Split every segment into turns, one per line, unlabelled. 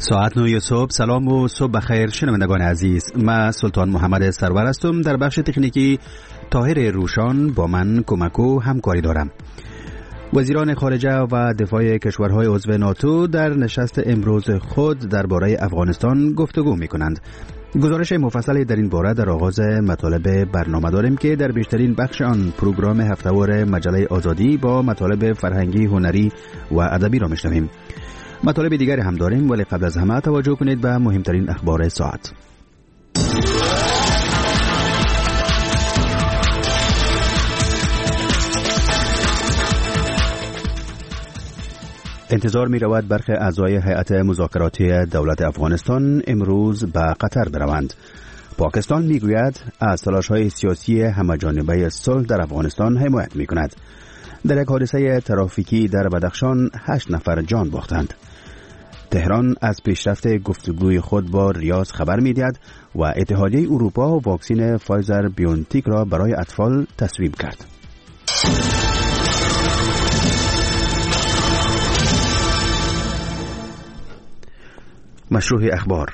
ساعت 9 صبح. سلام و صبح بخیر شنوندگان عزیز. من سلطان محمد سرور هستم. در بخش تکنیکی طاهر روشان با من کمک و همکاری دارم. وزیران خارجه و دفاع کشورهای عضو ناتو در نشست امروز خود درباره افغانستان گفتگو می‌کنند. گزارش مفصلی در این باره در آغاز مطالب برنامه داریم که در بیشترین بخش آن پروگرام هفته‌وار مجله آزادی با مطالب فرهنگی، هنری و ادبی را می‌شنویم. مطالب دیگری هم داریم، ولی قبل از همه توجه کنید به مهمترین اخبار ساعت. انتظار می رود برخی اعضای هیئت مذاکراتی دولت افغانستان امروز به قطر بروند. پاکستان می گوید از تلاش‌های سیاسی همه‌جانبه صلح در افغانستان حمایت می کند. در یک حادثه ترافیکی در بدخشان 8 نفر جان باختند. تهران از پیشرفت گفتگوی خود با ریاض خبر می‌دهد و اتحادیه اروپا واکسن فایزر بیونتیک را برای اطفال تصویب کرد. مشروع اخبار.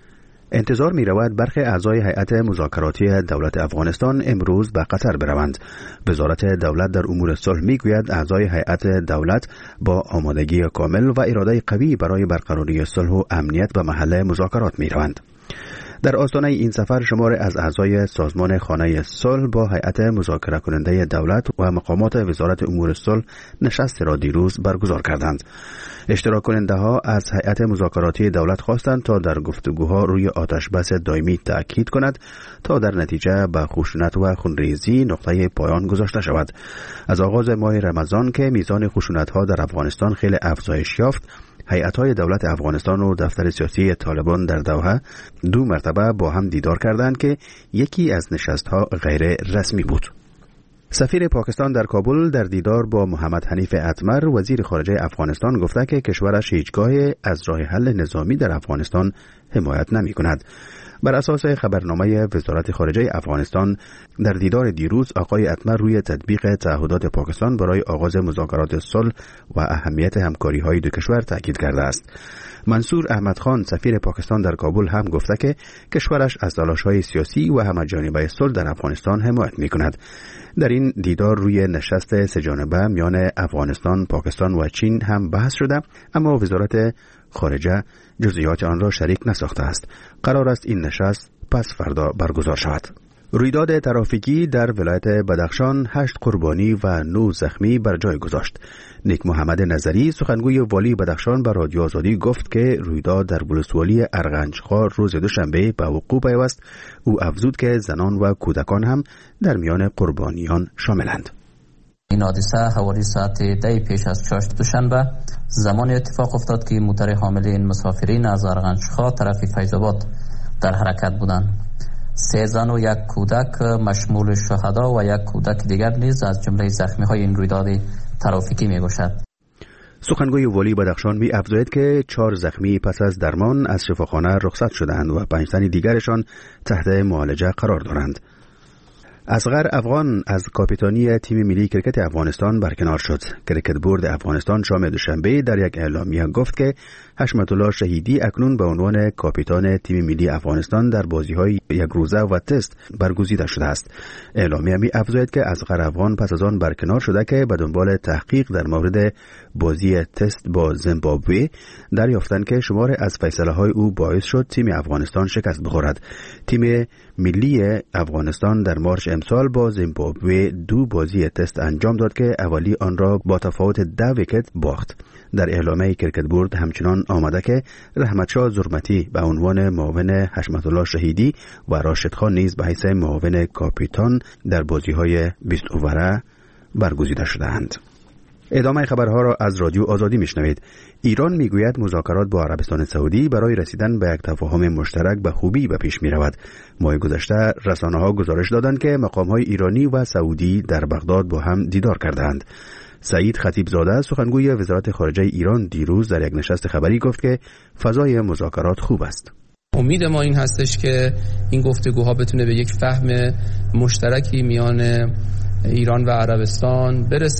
انتظار می رود برخی اعضای هیئت مذاکراتی دولت افغانستان امروز به قطر بروند. وزارت دولت در امور صلح می گوید اعضای هیئت دولت با آمادگی کامل و اراده قوی برای برقراری صلح و امنیت به محل مذاکرات می روند. در آستانه این سفر شماری از اعضای سازمان خانه صلح با هیئت مذاکره کننده دولت و مقامات وزارت امور صلح نشست را دیروز برگزار کردند. اشتراک کننده ها از هیئت مذاکراتی دولت خواستند تا در گفتگوها روی آتش بس دائمی تأکید کند تا در نتیجه به خشونت و خونریزی نقطه پایان گذاشته شود. از آغاز ماه رمضان که میزان خشونت ها در افغانستان خیلی افزایش یافت، هیئت‌های دولت افغانستان و دفتر سیاسی طالبان در دوحه 2 مرتبه با هم دیدار کردند که یکی از نشست‌ها غیر رسمی بود. سفیر پاکستان در کابل در دیدار با محمد حنیف اتمر وزیر خارجه افغانستان گفته که کشورش هیچگاه از راه حل نظامی در افغانستان حمایت نمی‌کند. بر اساس خبرنامه وزارت خارجه افغانستان در دیدار دیروز آقای اتمر روی تطبیق تعهدات پاکستان برای آغاز مذاکرات صلح و اهمیت همکاری‌های دو کشور تاکید کرده است. منصور احمد خان سفیر پاکستان در کابل هم گفته که کشورش از تلاش‌های سیاسی و همه‌جانبه صلح در افغانستان حمایت می‌کند. در این دیدار روی نشست سه‌جانبه میان افغانستان، پاکستان و چین هم بحث شده، اما وزارت خارجه جزئیات آن را شریک نساخته است. قرار است این نشست پس فردا برگزار شود. رویداد ترافیکی در ولایت بدخشان 8 قربانی و 9 زخمی بر جای گذاشت. نیک محمد نظری سخنگوی والی بدخشان به رادیو آزادی گفت که رویداد در ولسوالی ارغنجخوار روز دوشنبه به وقوع پیوست. او افزود که زنان و کودکان هم در میان قربانیان شاملند.
این حادثه حوالی ساعت 10 پیش از چاشت دوشنبه زمان اتفاق افتاد که موتر حامل مسافرین از ارغنجخوار طرف فیض‌آباد در حرکت بودند. 3 زن و 1 کودک مشمول شهدا و 1 کودک دیگر نیز از جمله زخمی‌های این رویداد ترافیکی می‌باشد.
سخنگوی والی بدخشان می افزاید که 4 زخمی پس از درمان از شفاخانه رخصت شدند و 5 تن دیگرشان تحت معالجه قرار دارند. اصغر افغان از کاپیتانی تیم ملی کرکت افغانستان برکنار شد. کرکت بورد افغانستان شام دوشنبه در یک اعلامیه گفت که حشمت الله شهیدی اکنون به عنوان کاپیتان تیم ملی افغانستان در بازی‌های یک روزه و تست برگزیده شده است. اعلامیه می افزاید که اصغر افغان پس از آن برکنار شده که به دنبال تحقیق در مورد بازی تست با زیمبابوه دریافتند که شمار از فیصله‌های او باعث شد تیم افغانستان شکست بخورد. تیم ملی افغانستان در مارچ امسال با زیمبابوه 2 بازی تست انجام داد که اولی آن را با تفاوت 10 ویکت باخت. در اعلامیه کرکت بورد همچنان آمده که رحمتشاه زرمتی به عنوان معاون حشمت الله شهیدی و راشد خان نیز به حیث معاون کاپیتان در بازی‌های 20 اووره برگزیده شدند. ادامه خبرها را از رادیو آزادی میشنوید. ایران میگوید مذاکرات با عربستان سعودی برای رسیدن به یک تفاهم مشترک به خوبی به پیش میرود. ماه گذشته رسانه‌ها گزارش دادند که مقام‌های ایرانی و سعودی در بغداد با هم دیدار کردند. سعید خطیبزاده سخنگوی وزارت خارجه ایران دیروز در یک نشست خبری گفت که فضای مذاکرات خوب است.
امید ما این هستش که این گفتگوها بتونه به یک فهم مشترکی میان ایران و عربستان برسه.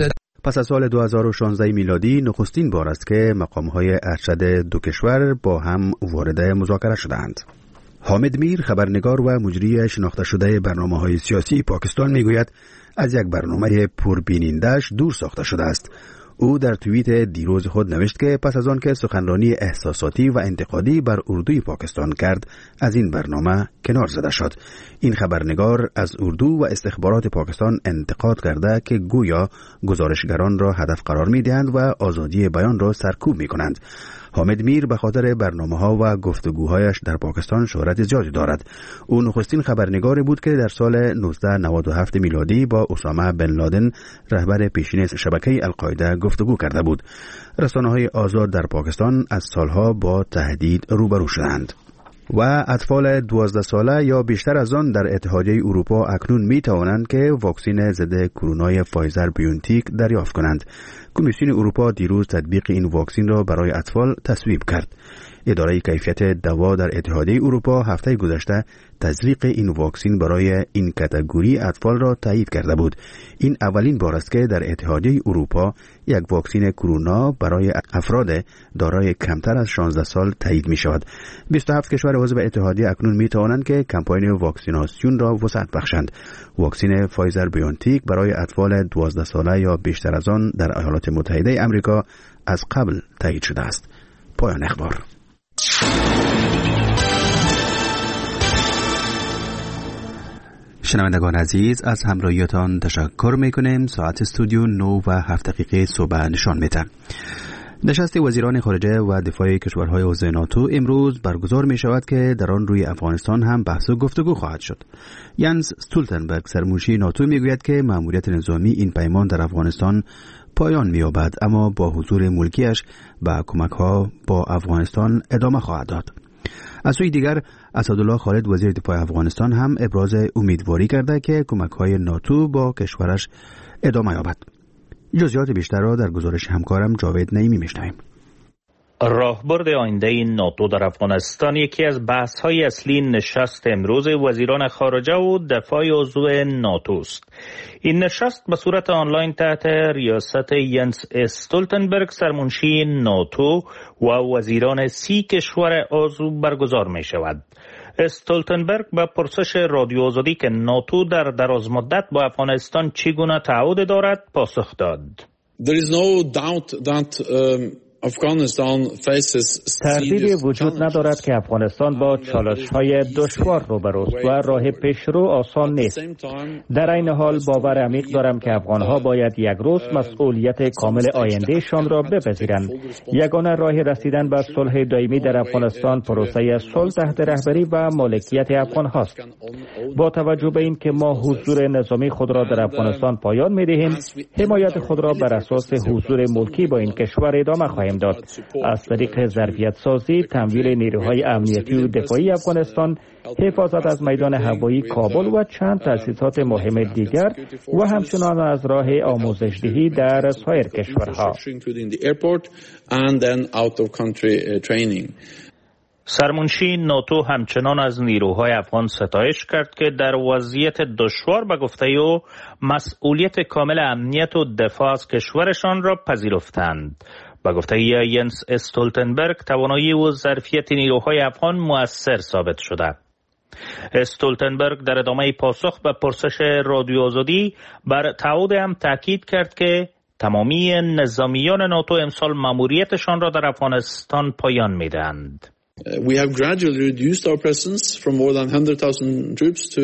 پس از سال 2016 میلادی نخستین بار است که مقام‌های ارشد دو کشور با هم وارد مذاکره شدند. حامد میر، خبرنگار و مجری شناخته شده برنامه‌های سیاسی پاکستان، میگوید از یک برنامه پربیننده‌اش دور ساخته شده است. او در توییت دیروز خود نوشت که پس از آن که سخنرانی احساساتی و انتقادی بر اردوی پاکستان کرد، از این برنامه کنار زده شد. این خبرنگار از اردو و استخبارات پاکستان انتقاد کرده که گویا گزارشگران را هدف قرار می‌دهند و آزادی بیان را سرکوب می‌کنند. حامد میر به خاطر برنامه‌ها و گفتگوهایش در پاکستان شهرت زیادی دارد. او نخستین خبرنگاری بود که در سال 1997 میلادی با اسامه بن لادن، رهبر پیشین شبکه القاعده، گفتگو کرده بود. رسانه‌های آزاد در پاکستان از سالها با تهدید روبرو شدند. و اطفال 12 ساله یا بیشتر از آن در اتحادیه اروپا اکنون می توانند که واکسن ضد کرونای فایزر بیونتیک دریافت کنند. کمیسیون اروپا دیروز تطبیق این واکسن را برای اطفال تصویب کرد. اداره کیفیت دوا در اتحادیه اروپا هفته گذشته تزریق این واکسن برای این کاتگوری اطفال را تایید کرده بود. این اولین بار است که در اتحادیه اروپا یک واکسن کرونا برای افراد دارای کمتر از 16 سال تایید می شود. 27 کشور عضو اتحادیه اکنون می توانند که کمپاین واکسیناسیون را وسعت بخشند. واکسن فایزر بیونتیک برای اطفال 12 ساله یا بیشتر از آن در ایالات متحده آمریکا از قبل تایید شده است. پایان اخبار. شنوندگان عزیز، از همراهیتان تشکر میکنیم. ساعت استودیو 9:07 صبح نشان میده. نشست وزیران خارجه و دفاع کشورهای عضو ناتو امروز برگزار می شود که در آن روی افغانستان هم بحث و گفتگو خواهد شد. ینس استولتنبرگ، سرمنشی ناتو، میگوید که مأموریت نظامی این پیمان در افغانستان پایان می‌یابد، اما با حضور ملکیش به کمک‌ها با افغانستان ادامه خواهد داد. از سوی دیگر اسدالله خالد، وزیر دفاع افغانستان، هم ابراز امیدواری کرده که کمک‌های ناتو با کشورش ادامه یابد. جزئیات بیشتر را در گزارش همکارم جاوید نعیمی می‌شنویم.
راهبرد آینده ناتو در افغانستان یکی از بحث‌های اصلی نشست امروز وزیران خارجه و دفاع عضو ناتو است. این نشست به صورت آنلاین تحت ریاست ینس استولتنبرگ، سرمنشی ناتو، و وزیران 30 کشور عضو برگزار می شود. استولتنبرگ به پرسش رادیو آزادی که ناتو در دراز مدت با افغانستان چگونه تعهد دارد پاسخ داد.
There is no doubt that
تردیدی وجود ندارد که افغانستان با چالش‌های دشوار روبروست و راه پیشرو آسان نیست. در این حال باور عمیق دارم که افغان‌ها باید یک روز مسئولیت کامل آیندهشان را بپذیرند. یگانه راه رسیدن به صلح دائمی در افغانستان پروسه صلح تحت رهبری و مالکیت افغان‌هاست. با توجه به این که ما حضور نظامی خود را در افغانستان پایان می‌دهیم، حمایت خود را بر اساس حضور ملکی با این کشور ادامه خواهیم داد. از طریق ظرفیت سازی، تمویل نیروهای امنیتی و دفاعی افغانستان، حفاظت از میدان هوایی کابل و چند تأسیسات مهم دیگر و همچنان از راه آموزش‌دهی در سایر کشورها.
سرمنشی ناتو همچنان از نیروهای افغان ستایش کرد که در وضعیت دشوار به گفته او مسئولیت کامل امنیت و دفاع از کشورشان را پذیرفتند. به گفته ینس استولتنبرگ، توانایی و ظرفیت نیروهای افغان مؤثر ثابت شده. استولتنبرگ در ادامه پاسخ به پرسش رادیو آزادی بر تعهد هم تاکید کرد که تمامی نظامیان ناتو امسال مأموریتشان را در افغانستان پایان می‌دهند.
We have gradually reduced our presence from more than 100,000 troops to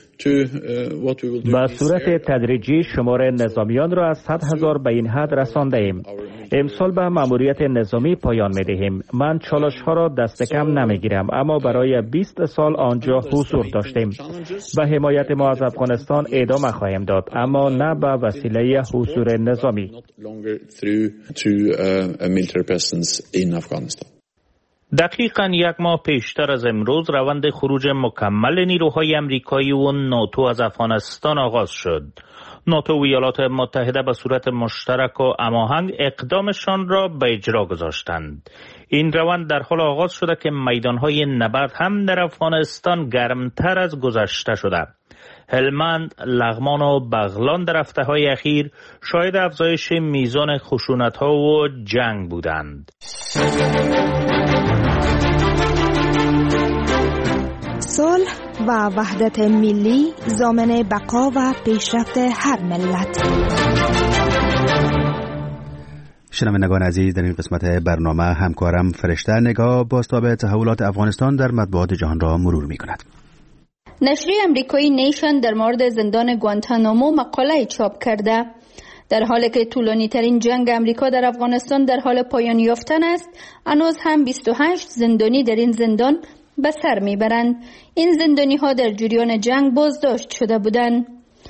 به صورت تدریجی شمار نظامیان را از 100,000 به این حد رسانده ایم. امسال به مأموریت نظامی پایان می دهیم. من چالش ها را دست کم نمی گیرم، اما برای 20 سال آنجا حضور داشتیم. به حمایت ما از افغانستان ادامه خواهیم داد، اما نه به وسیله حضور نظامی.
دقیقاً یک ماه پیشتر از امروز روند خروج مکمل نیروهای امریکایی و ناتو از افغانستان آغاز شد. ناتو و ایالات متحده به صورت مشترک و هماهنگ اقدامشان را به اجرا گذاشتند. این روند در حال آغاز شده که میدانهای نبرد هم در افغانستان گرمتر از گذشته شده. هلمند، لغمان و بغلان در هفته‌های اخیر شاهد افزایش میزان خشونت‌ها و جنگ بودند.
صلح و وحدت ملی ضامن بقا و پیشرفت هر ملت.
شنوندگان عزیز، در این قسمت برنامه همکارم فرشته نگاه بازتاب تحولات افغانستان در مطبوعات جهان را مرور می‌کند.
نشریه امریکایی نیشن در مورد زندان گوانتانامو مقاله چاپ کرده. در حالی که طولانی ترین جنگ امریکا در افغانستان در حال پایان یافتن است، هنوز هم 28 زندانی در این زندان به سر میبرند. این زندانی ها در جریان جنگ بازداشت شده بودند.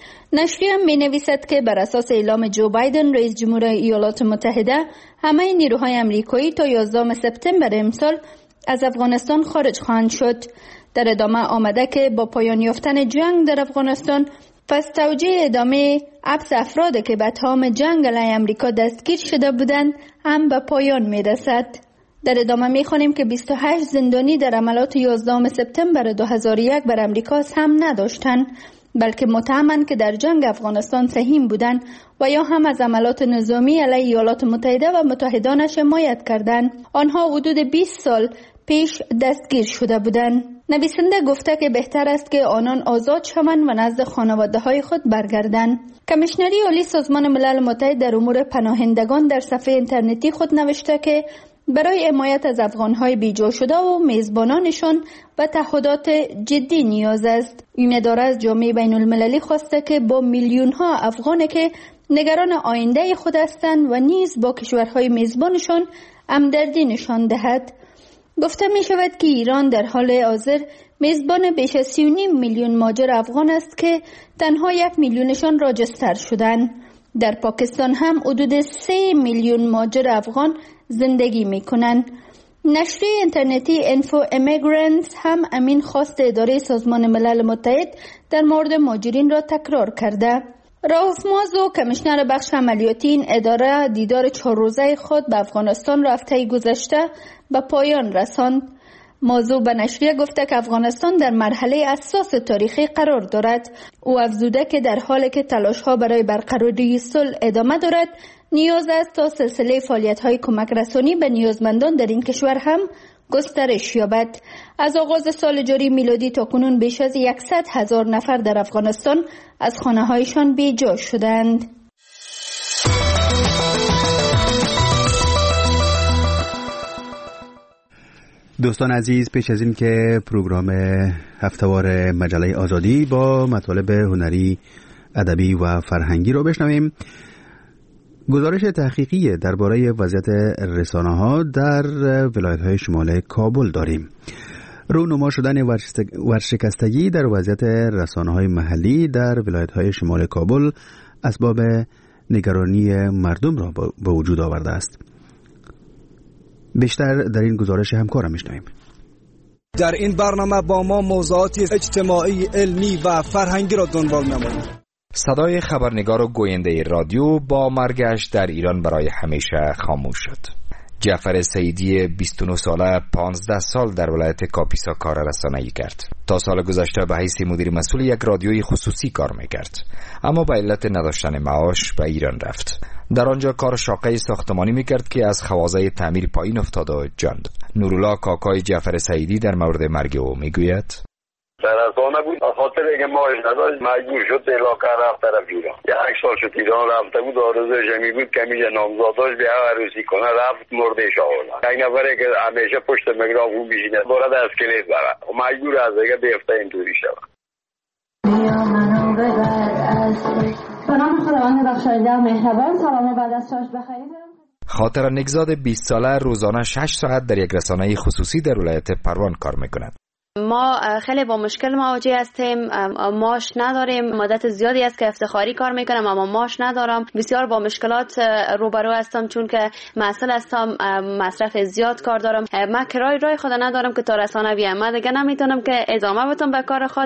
نشریه می نویسد که بر اساس اعلام جو بایدن رئیس جمهور ایالات متحده، همه نیروهای امریکایی تا 11 سپتامبر امسال از افغانستان خارج خواهند شد. در ادامه آمده که با پایان یافتن جنگ در افغانستان، پس توجیه ادامه حبس افرادی که به اتهام جنگ علیه امریکا دستگیر شده بودند هم به پایان می رسد. در ادامه می خوانیم که 28 زندانی در عملات 11 سپتامبر 2001 بر امریکا سهم نداشتند، بلکه متهمند که در جنگ افغانستان سهیم بودند و یا هم از عملات نظامی علیه ایالات متحده و متحدانش حمایت کردند. آنها حدود 20 سال پیش دستگیر شده بودند. نویسنده گفته که بهتر است که آنان آزاد شوند و نزد خانواده‌های خود برگردند. کمیشنری عالی سازمان ملل متحد در امور پناهندگان در صفحه اینترنتی خود نوشته که برای حمایت از افغان‌های بیجا شده و میزبانانشان و تعهدات جدی نیاز است. این اداره از جامعه بین‌المللی خواسته که با میلیون‌ها افغانی که نگران آینده خود هستند و نیز با کشورهای میزبانشان همدردی نشان دهد. گفته می شود که ایران در حال حاضر میزبان بیش از 3.5 میلیون مهاجر افغان است که تنها 1 میلیونشان راجستر شدند. در پاکستان هم حدود 3 میلیون مهاجر افغان زندگی می کنند. نشریه اینترنتی انفو امیگرنتس هم امین خواست اداره سازمان ملل متحد در مورد مهاجرین را تکرار کرده. رئوف مازو کمیشنر بخش عملیاتی این اداره دیدار 4 روزه خود به افغانستان را هفته گذشته به پایان رساند. مازو به نشریه گفته که افغانستان در مرحله حساس تاریخی قرار دارد. او افزوده که در حالی که تلاش‌ها برای برقراری صلح ادامه دارد، نیاز است تا سلسله فعالیت‌های کمک رسانی به نیازمندان در این کشور هم گسترش یابد. از آغاز سال جاری میلادی تا کنون بیش از 100,000 نفر در افغانستان از خانه‌هایشان بی‌جا شدند.
دوستان عزیز، پیش از این که پروگرام هفته‌وار مجله آزادی با مطالب هنری، ادبی و فرهنگی رو بشنویم، گزارش تحقیقی درباره وضعیت رسانه‌ها در ولایت‌های شمال کابل داریم. رونما شدن ورشکستگی در وضعیت رسانه‌های محلی در ولایت‌های شمال کابل اسباب نگرانی مردم را به وجود آورده است. بیشتر در این گزارش همکارم میشنویم.
در این برنامه با ما موضوعات اجتماعی، علمی و فرهنگی را دنبال نماییم.
صدای خبرنگار و گوینده رادیو با مرگش در ایران برای همیشه خاموش شد. جعفر سیدی 29 ساله 15 سال در ولایت کاپیسا کار رسانه‌ای کرد. تا سال گذشته به حیث مدیر مسئول یک رادیوی خصوصی کار میکرد، اما به علت نداشتن معاش به ایران رفت. در آنجا کار شاقه ساختمانی میکرد که از خوازه تعمیر پایین افتاد و جان داد. نورالله کاکای جعفر سیدی در مورد مرگ او میگوید:
رسانه بود، خاطر اینکه ماش نداشت مجبور شد علاقه رفت طرف ایران. 1 سال شد ایران رفته بود، آرزوش می بود که میشه نامزاداش به عروسی کنه، رفت مردش آورد. یک نفره که همیشه پشت میکروفون بشینه بارد از کلید بره و مجبور از دیگه بیفته اینطوری شود.
به نام خداوند بخشاینده و مهربان. سلام و بعد از شاش بخیر.
خاطر نگزاد 20 ساله روزانه 6 ساعت در یک رسانه خصوصی در ولایت پروان کار میکند.
ما خیلی با مشکل مواجه هستیم، ماش نداریم، مدت زیادی است که افتخاری کار میکنم اما ماش ندارم. بسیار با مشکلات روبرو هستم چون که مسئول هستم، مصرف زیاد کار دارم. من کرای راه خود ندارم که تا رسانه بیام. من دیگه نمیتونم که ادامه بدم به کار خود.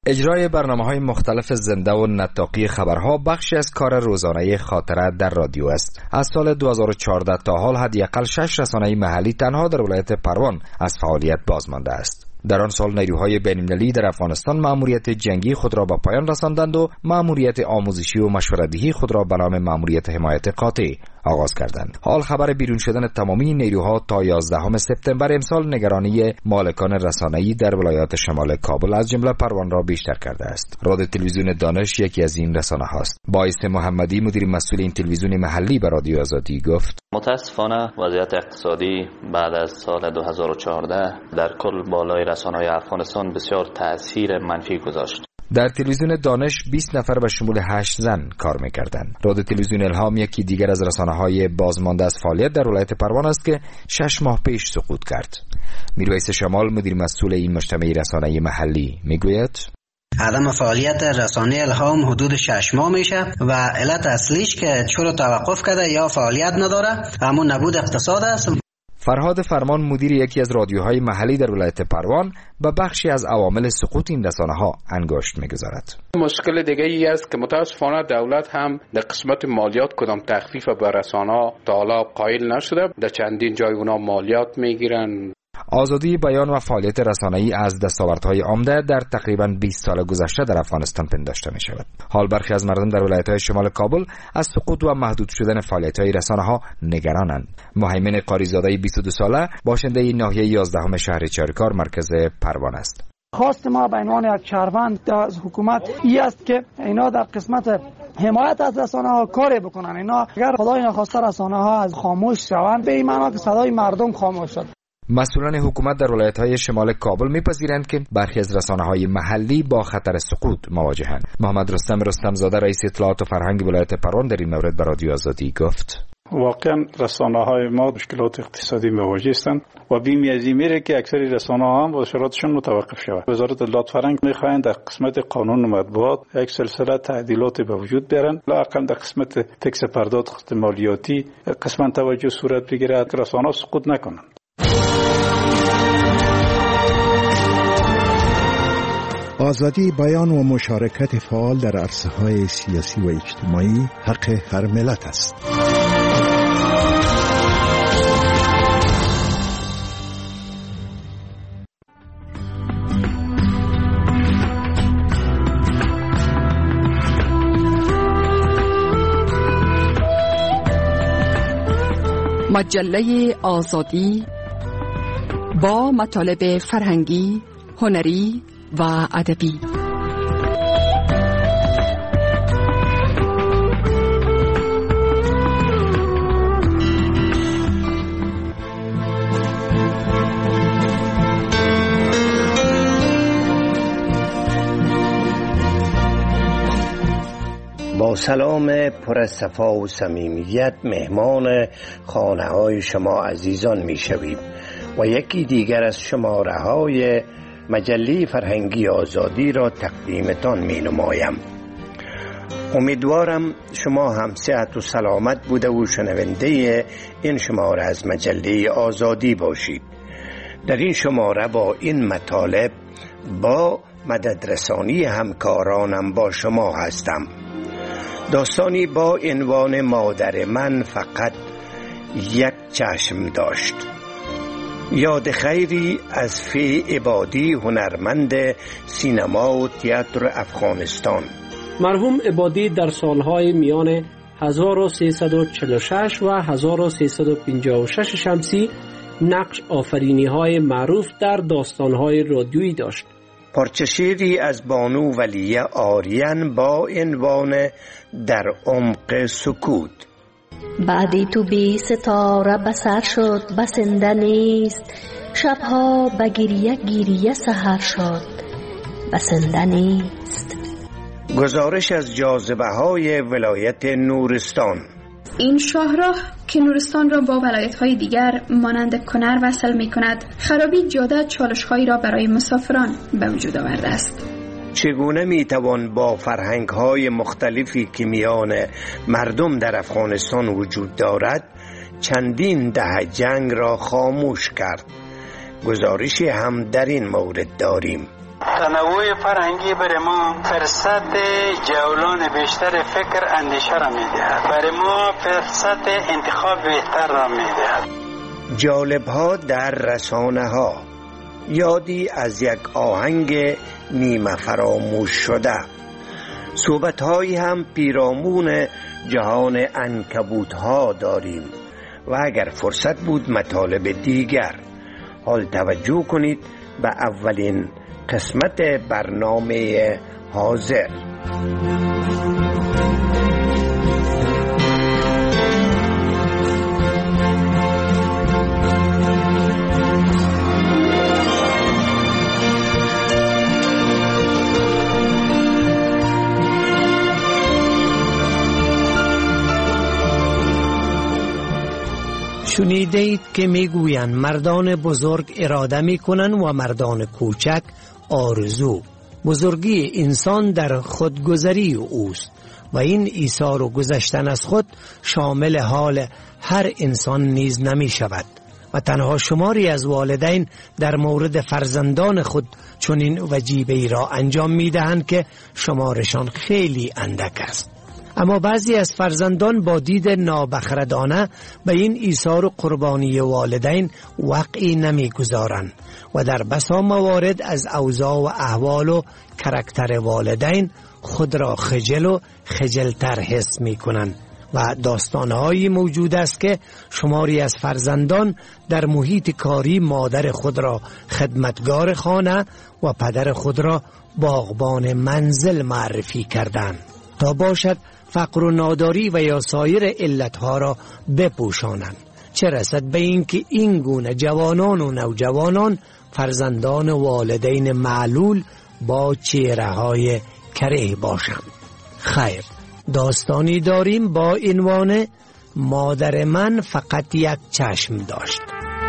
اجرای برنامه‌های مختلف زنده و نطاقی خبرها بخشی از کار روزانه خاطره در رادیو است. از سال 2014 تا حال حداقل 6 رسانه محلی تنها در ولایت پروان از فعالیت باز مانده است. در آن سال نیروهای بین‌المللی در افغانستان مأموریت جنگی خود را به پایان رساندند و مأموریت آموزشی و مشورت‌دهی خود را به نام مأموریت حمایت قاطع آغاز کردند. حال خبر بیرون شدن تمامی نیروها تا 11 سپتامبر امسال نگرانی مالکان رسانه‌ای در ولایات شمال کابل از جمله پروان را بیشتر کرده است. رادیو تلویزیون دانش یکی از این رسانه هاست. باعث محمدی مدیر مسئول این تلویزیون محلی به رادیو آزادی گفت:
متاسفانه وضعیت اقتصادی بعد از سال 2014 در کل بالای رسانه‌های افغانستان بسیار تأثیر منفی گذاشت.
در تلویزیون دانش 20 نفر به شمول 8 زن کار می‌کردند. رادیو تلویزیون الهام یکی دیگر از رسانه‌های بازمانده از فعالیت در ولایت پروان است که 6 ماه پیش سقوط کرد. میرویس شمال مدیر مسئول این مجتمع رسانه‌ای محلی میگوید:
عدم فعالیت رسانه الهام حدود 6 ماه میشه و علت اصلیش که چرا توقف کرده یا فعالیت نداره همون نبود اقتصاد است.
فرهاد فرمان مدیر یکی از رادیوهای محلی در ولایت پروان به بخشی از عوامل سقوط این رسانه‌ها انگشت می‌گذارد.
مشکل دیگه ای است که متاسفانه دولت هم در قسمت مالیات کدام تخفیف به رسانه‌ها تا حالا قائل نشده. در چندین جای اونا مالیات میگیرن.
آزادی بیان و فعالیت رسانه‌ای از دستاوردهای عمده در تقریباً 20 سال گذشته در افغانستان پنداشته می‌شود. حال برخی از مردم در ولایت‌های شمال کابل از سقوط و محدود شدن فعالیت‌های رسانه‌ها نگرانند. مهیمن قاریزاده 22 ساله باشنده ناحیه 11 شهر چارکار مرکز پروان است.
خواست ما به عنوان یک شهروند از حکومت این است که اینا در قسمت حمایت از رسانه‌ها کاری بکنن. اینا اگر خدای نخواسته رسانه‌ها از خاموش شوند به این معنی که صدای مردم خاموش شد.
مسئولان حکومت در ولایت‌های شمال کابل می‌پذیرند که برخی از رسانه‌های محلی با خطر سقوط مواجهند. محمد رستمزاده رئیس اطلاعات و فرهنگ ولایت پروان در این مورد به رادیو آزادی گفت:
واقعا رسانه‌های ما مشکلات اقتصادی مواجه هستند و بیم از این میره که اکثر رسانه‌ها هم وزارتشون متوقف شود. وزارت اطلاعات فرهنگ می‌خواهند در قسمت قانون مطبوعات یک سلسله تعدیلات به وجود بیارن، لااقل در قسمت تکس پرداخت مالیاتی قسما توجه صورت بگیرد که رسانه‌ها سقوط نکنند.
آزادی بیان و مشارکت فعال در عرصه‌های سیاسی و اجتماعی حق هر ملت است.
مجله آزادی با مطالب فرهنگی، هنری و ادبی.
با سلام پر از صفا و صمیمیت مهمان خانه‌های شما عزیزان می‌شویم و یکی دیگر از شماره‌های مجله فرهنگی آزادی را تقدیمتان می‌نمایم. امیدوارم شما هم صحت و سلامت بوده و شنونده این شماره از مجله آزادی باشید. در این شماره با این مطالب با مددرسانی همکارانم با شما هستم. داستانی با عنوان مادر من فقط یک چشم داشت. یاد خیری از فی عبادی، هنرمند سینما و تئاتر افغانستان.
مرحوم عبادی در سالهای میان 1346 و 1356 شمسی نقش آفرینی های معروف در داستانهای رادیویی داشت.
پارچه شعری از بانو ولیه آریان با عنوان در عمق سکوت.
بعدی تو بی ستاره بسر شد بسنده نیست، شبها بگیریه گیریه سحر شد بسنده نیست.
گزارش از جاذبه های ولایت نورستان.
این شاهراه که نورستان را با ولایت‌های دیگر مانند کنر وصل می‌کند، خرابی جاده چالش‌هایی را برای مسافران به وجود آورده است.
چگونه می‌توان با فرهنگ‌های مختلفی که میان مردم در افغانستان وجود دارد چندین دهه جنگ را خاموش کرد؟ گزارشی هم در این مورد داریم.
تنوع فرهنگی برای ما فرصت جولان بیشتر فکر اندیشه را میدهد. برای ما فرصت انتخاب بهتر را میدهد.
جالب ها در رسانه ها، یادی از یک آهنگ نیمه فراموش شده، صحبت هایی هم پیرامون جهان عنکبوت ها داریم و اگر فرصت بود مطالب دیگر. حال توجه کنید به اولین قسمت برنامه حاضر.
شنیدید که میگویند مردان بزرگ اراده میکنند و مردان کوچک آرزو. بزرگی انسان در خودگذری اوست و این ایثار و گذشتن از خود شامل حال هر انسان نیز نمی شود و تنها شماری از والدین در مورد فرزندان خود چنین وجیبه‌ای را انجام میدهند که شمارشان خیلی اندک است. اما بعضی از فرزندان با دید نابخردانه به این ایثار و قربانی والدین وقعی نمیگذارند و در بسا موارد از اوضاع و احوال و کرکتر والدین خود را خجل و خجلتر حس می کنند و داستانهایی موجود است که شماری از فرزندان در محیط کاری مادر خود را خدمتگار خانه و پدر خود را باغبان منزل معرفی کردند تا باشد فقر و ناداری و یا سایر علتها را بپوشانند، چه رسد به اینکه این گونه جوانان و نوجوانان فرزندان والدین معلول با چهره‌های کره باشند. خیر، داستانی داریم با عنوان مادر من فقط یک چشم داشت.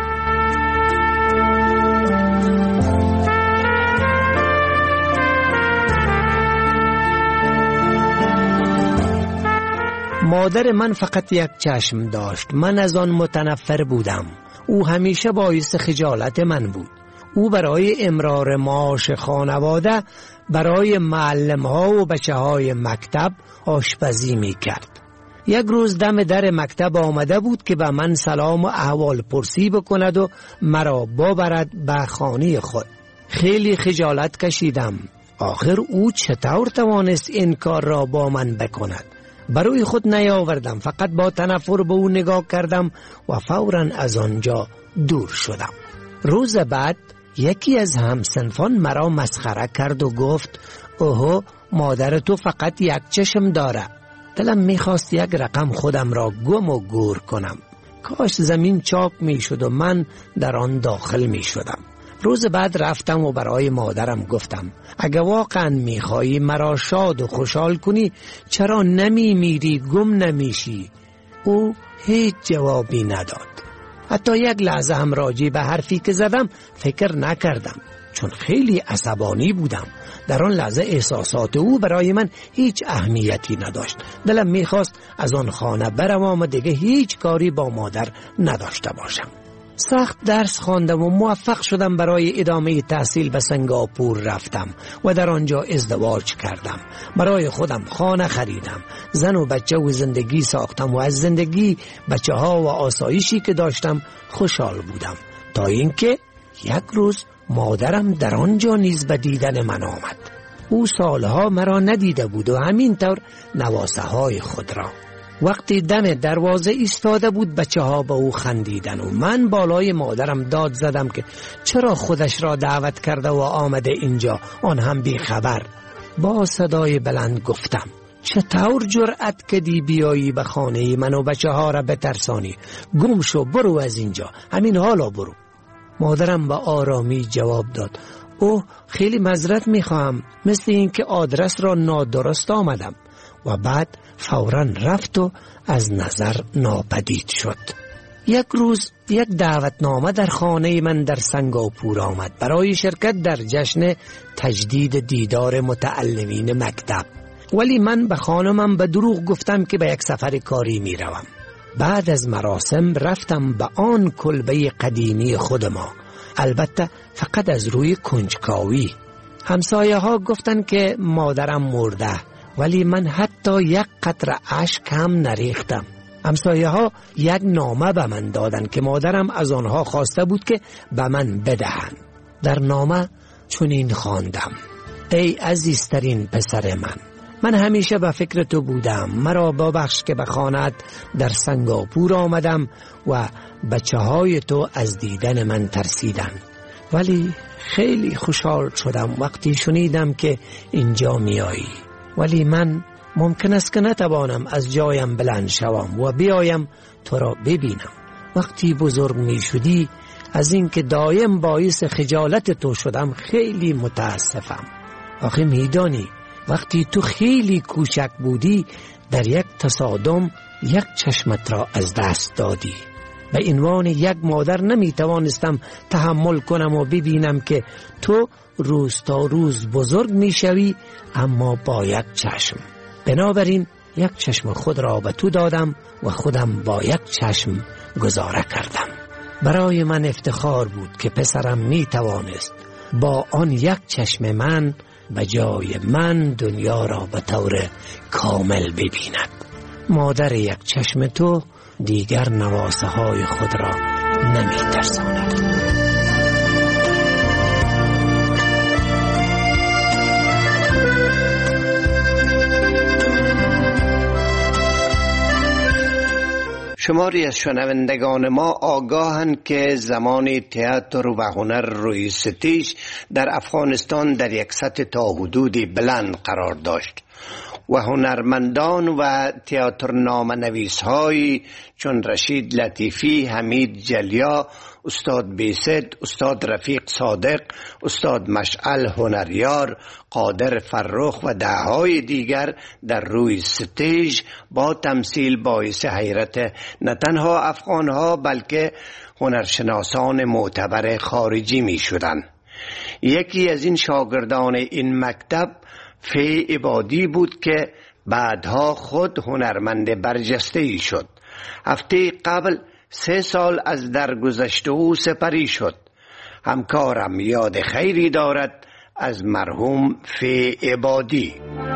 مادر من فقط یک چشم داشت. من از آن متنفر بودم. او همیشه باعث خجالت من بود. او برای امرار معاش خانواده برای معلم‌ها و بچه‌های مکتب آشپزی می‌کرد. یک روز دم در مکتب آمده بود که به من سلام و احوال پرسی بکند و مرا ببرد به خانه خود. خیلی خجالت کشیدم. آخر او چطور توانست این کار را با من بکند؟ برای خود نیاوردم، فقط با تنفر به او نگاه کردم و فوراً از آنجا دور شدم. روز بعد یکی از همسنفان مرا مسخره کرد و گفت اوه، مادر تو فقط یک چشم داره. دلم میخواست یک رقم خودم را گم و گور کنم. کاش زمین چاک میشد و من در آن داخل میشدم. روز بعد رفتم و برای مادرم گفتم اگه واقعا میخوایی مرا شاد و خوشحال کنی چرا نمیمیری، گم نمیشی؟ او هیچ جوابی نداد. حتی یک لحظه هم راجع به حرفی که زدم فکر نکردم، چون خیلی عصبانی بودم. در آن لحظه احساسات او برای من هیچ اهمیتی نداشت. دلم میخواست از آن خانه بروم و دیگه هیچ کاری با مادر نداشته باشم. سخت درس خواندم و موفق شدم. برای ادامه تحصیل به سنگاپور رفتم و در آنجا ازدواج کردم. برای خودم خانه خریدم، زن و بچه و زندگی ساختم و از زندگی، بچه ها و آسایشی که داشتم خوشحال بودم، تا اینکه یک روز مادرم در آنجا نیز به دیدن من آمد. او سالها مرا ندیده بود و همینطور نواسه های خود را. وقتی دم دروازه ایستاده بود بچه ها به او خندیدن و من بالای مادرم داد زدم که چرا خودش را دعوت کرده و آمده اینجا، آن هم بی خبر. با صدای بلند گفتم چطور جرأت کردی بیایی به خانه من و بچه ها را بترسانی؟ گم شو، برو از اینجا، همین حالا برو. مادرم با آرامی جواب داد اوه، خیلی معذرت میخواهم، مثل این که آدرس را نادرست آمدم. و بعد فوراً رفت و از نظر ناپدید شد. یک روز یک دعوتنامه در خانه من در سنگاپور آمد برای شرکت در جشن تجدید دیدار متعلمین مکتب، ولی من به خانمم به دروغ گفتم که به یک سفر کاری می روم. بعد از مراسم رفتم به آن کلبه قدیمی خود ما، البته فقط از روی کنجکاوی. همسایه ها گفتن که مادرم مرده، ولی من حتی یک قطره اشک هم نریختم. همسایه ها یک نامه به من دادن که مادرم از آنها خواسته بود که به من بدهند. در نامه چنین خواندم: ای عزیزترین پسر من همیشه به فکر تو بودم. مرا ببخش که به خانه‌ات در سنگاپور آمدم و بچه های تو از دیدن من ترسیدن، ولی خیلی خوشحال شدم وقتی شنیدم که اینجا میایی. ولی من ممکن است که نتوانم از جایم بلند شوم و بیایم تو را ببینم. وقتی بزرگ می شدی از اینکه دایم باعث خجالت تو شدم خیلی متاسفم. آخه میدانی وقتی تو خیلی کوچک بودی در یک تصادم یک چشمت را از دست دادی. به عنوان یک مادر نمی توانستم تحمل کنم و ببینم که تو روز تا روز بزرگ می شوی اما با یک چشم. بنابراین یک چشم خود را به تو دادم و خودم با یک چشم گذاره کردم. برای من افتخار بود که پسرم می توانست با آن یک چشم من به جای من دنیا را به طور کامل ببیند. مادر یک چشم تو دیگر نواسه های خود را نمی ترساند.
شماری از شنوندگان ما آگاهند که زمان تئاتر و هنر روی ستیج در افغانستان در یک سطح تا حدودی بلند قرار داشت و هنرمندان و تئاترنامه نویس‌هایی چون رشید لطیفی، حمید جلیا، استاد بیست، استاد رفیق صادق، استاد مشعل هنریار، قادر فرخ و ده‌های دیگر در روی ستیج با تمثیل باعث حیرت نه تنها افغان‌ها بلکه هنرشناسان معتبر خارجی می شدند. یکی از این شاگردان این مکتب فی عبادی بود که بعدها خود هنرمند برجسته‌ای شد. هفته قبل 3 سال از درگذشت او سپری شد. همکارم یاد خیری دارد از مرحوم فی عبادی.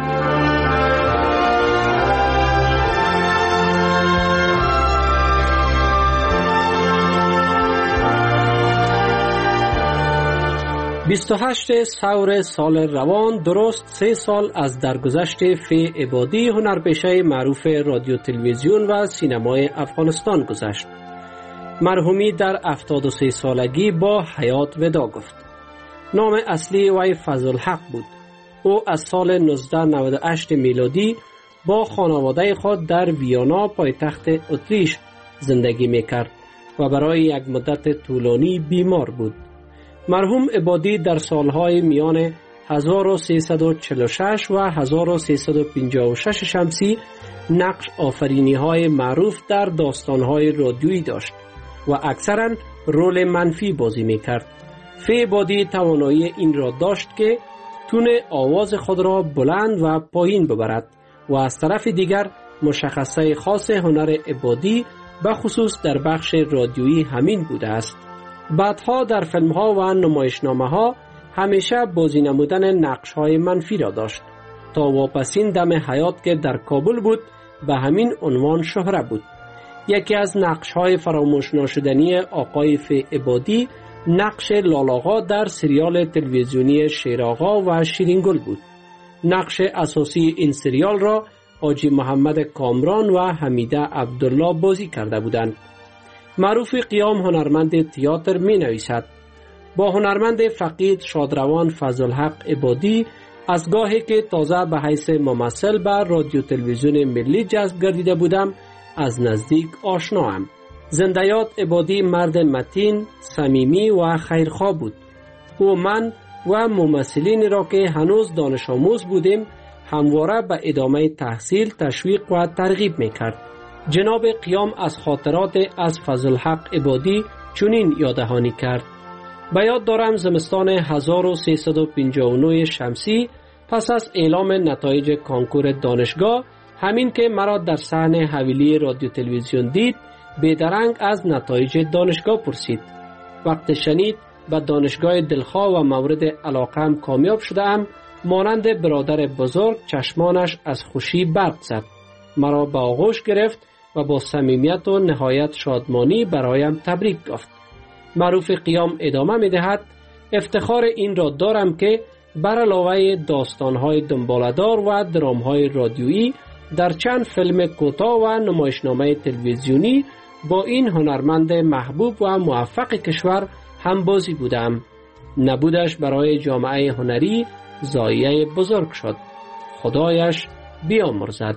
(28 سور سال روان درست 3 سال از درگذشت فی عبادی هنرپیشه معروف رادیو تلویزیون و سینمای افغانستان گذشت. مرحومی در 73 سالگی با حیات ودا گفت. نام اصلی وی فضلحق بود. او از سال 1998 میلادی با خانواده خود در ویانا پایتخت اتریش زندگی میکرد و برای یک مدت طولانی بیمار بود. مرحوم عبادی در سالهای میان 1346 و 1356 شمسی نقش آفرینی های معروف در داستان های رادیویی داشت و اکثرا رول منفی بازی میکرد. فی عبادی توانایی این را داشت که تون آواز خود را بلند و پایین ببرد و از طرف دیگر مشخصه خاص هنر عبادی به خصوص در بخش رادیویی همین بوده است. بعدها در فیلم ها و نمایشنامه ها همیشه بازی نمودن نقش های منفی را داشت تا واپسین دم حیات که در کابل بود به همین عنوان شهره بود. یکی از نقش های فراموش ناشدنی آقای فی عبادی نقش لالاغا در سریال تلویزیونی شیراغا و شیرینگل بود. نقش اساسی این سریال را حاجی محمد کامران و حمیده عبدالله بازی کرده بودند. معروف قیام هنرمند تئاتر می نویسد: با هنرمند فقید شادروان فضلحق عبادی از گاهی که تازه به حیث ممثل بر رادیو تلویزیون ملی جذب گردیده بودم از نزدیک آشناام. زندیات عبادی مرد متین، صمیمی و خیرخواه بود. او من و ممثلین را که هنوز دانش آموز بودیم همواره به ادامه تحصیل تشویق و ترغیب میکرد. جناب قیام از خاطرات از فضلحق عبادی چنین یاددهانی کرد: به یاد دارم زمستان 1359 شمسی پس از اعلام نتایج کنکور دانشگاه، همین که مرا در صحن حویلی رادیو تلویزیون دید بیدرنگ از نتایج دانشگاه پرسید. وقت شنید به دانشگاه دلخواه و مورد علاقه‌ام کامیاب شدم. مانند برادر بزرگ چشمانش از خوشی برق زد. مرا به آغوش گرفت و با صمیمیت و نهایت شادمانی برایم تبریک گفت. معروف قیام ادامه می‌دهد: افتخار این را دارم که بر علاوه داستان‌های دنباله‌دار و درام‌های رادیویی در چند فیلم کوتاه و نمایشنامه تلویزیونی با این هنرمند محبوب و موفق کشور هم بازی بودم. نبودش برای جامعه هنری ضایعه بزرگ شد. خدایش بیامرزد.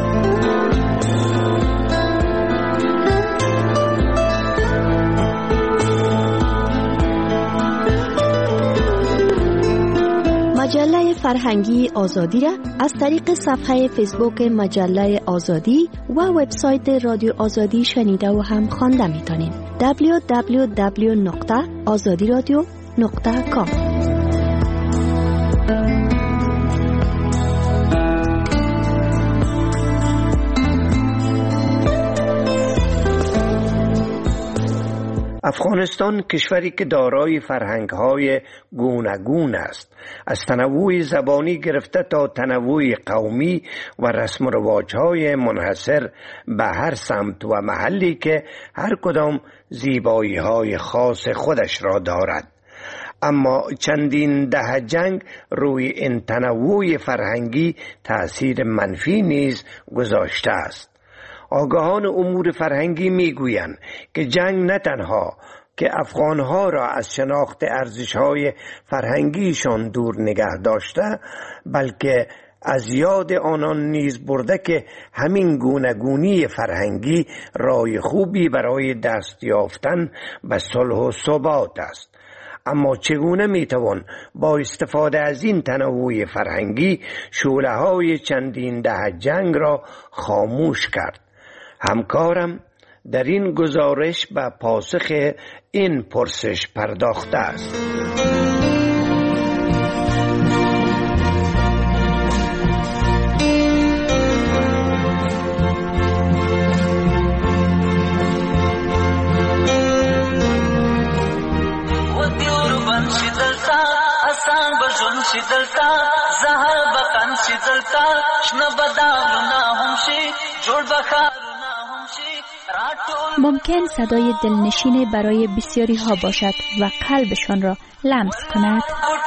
مجله فرهنگی آزادی را از طریق صفحه فیسبوک مجله آزادی و وبسایت رادیو آزادی شنیده و هم خوانده می‌تونید. www.azadiradio.com.
افغانستان کشوری که دارای فرهنگ‌های گوناگون است، از تنوع زبانی گرفته تا تنوع قومی و رسم و رواج‌های منحصر به هر سمت و محلی که هر کدام زیبایی‌های خاص خودش را دارد. اما چندین دهه جنگ روی این تنوع فرهنگی تأثیر منفی نیز گذاشته است. آگاهان امور فرهنگی میگویند که جنگ نه تنها که افغانها را از شناخت ارزش‌های فرهنگیشان دور نگه داشته، بلکه از یاد آنان نیز برده که همین گوناگونی فرهنگی راه خوبی برای دست یافتن به صلح و ثبات است. اما چگونه میتوان با استفاده از این تنوع فرهنگی شعله‌های چندین دهه جنگ را خاموش کرد؟ همکارم در این گزارش به پاسخ این پرسش پرداخته است.
ممکن صدای دلنشین برای بسیاری ها باشد و قلبشان را لمس کند.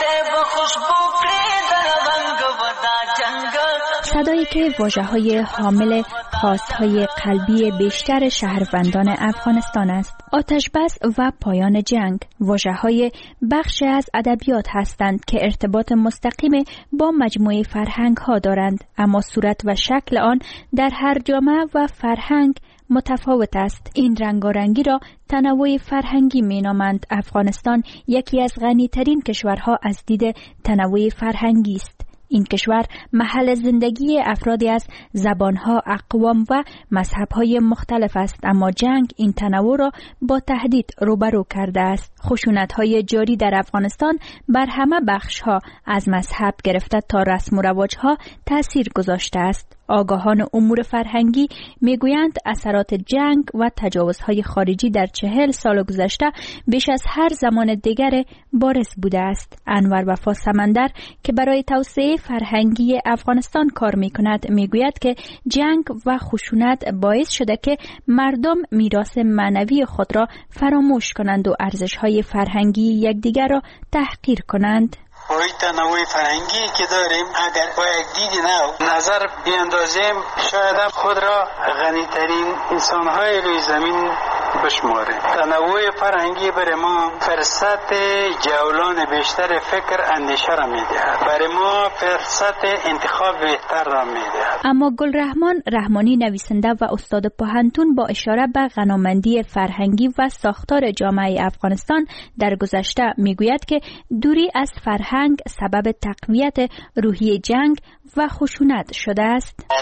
صدایی که واژه‌های حامل خواست‌های قلبی بیشتر شهروندان افغانستان است. آتش بس و پایان جنگ واژه‌های بخش از ادبیات هستند که ارتباط مستقیم با مجموعه فرهنگ‌ها دارند، اما صورت و شکل آن در هر جامعه و فرهنگ متفاوت است. این رنگارنگی را تنوع فرهنگی می‌نامند. افغانستان یکی از غنی‌ترین کشورها از دید تنوع فرهنگی است. این کشور محل زندگی افرادی از زبانها، اقوام و مذهب‌های مختلف است، اما جنگ این تنوع را با تهدید روبرو کرده است. خشونت‌های جاری در افغانستان بر همه بخش‌ها از مذهب گرفته تا رسم و رواج‌ها تأثیر گذاشته است. آگاهان امور فرهنگی میگویند اثرات جنگ و تجاوزهای خارجی در 40 سال گذشته بیش از هر زمان دیگر بارز بوده است. انور وفا سمندر که برای توسعه فرهنگی افغانستان کار میکند میگوید که جنگ و خشونت باعث شده که مردم میراث معنوی خود را فراموش کنند و ارزش‌های فرهنگی یکدیگر را تحقیر کنند.
با این تنوع فرهنگی که داریم اگر با یک دید نو نظر بیاندازیم شاید خود را غنی‌ترین انسان‌های روی زمین بشماریم. تنوع فرهنگی برای ما فرصت جولان بیشتر فکر اندیشه را می‌دهد. برای ما فرصت انتخاب بهتر را می‌دهد.
اما گلرحمان رحمانی نویسنده و استاد پوهنتون با اشاره به غنامندی فرهنگی و ساختار جامعه افغانستان در گذشته میگوید که دوری از فرهنگ سبب تقویت روحیه جنگ و خشونت شده است.
در قرن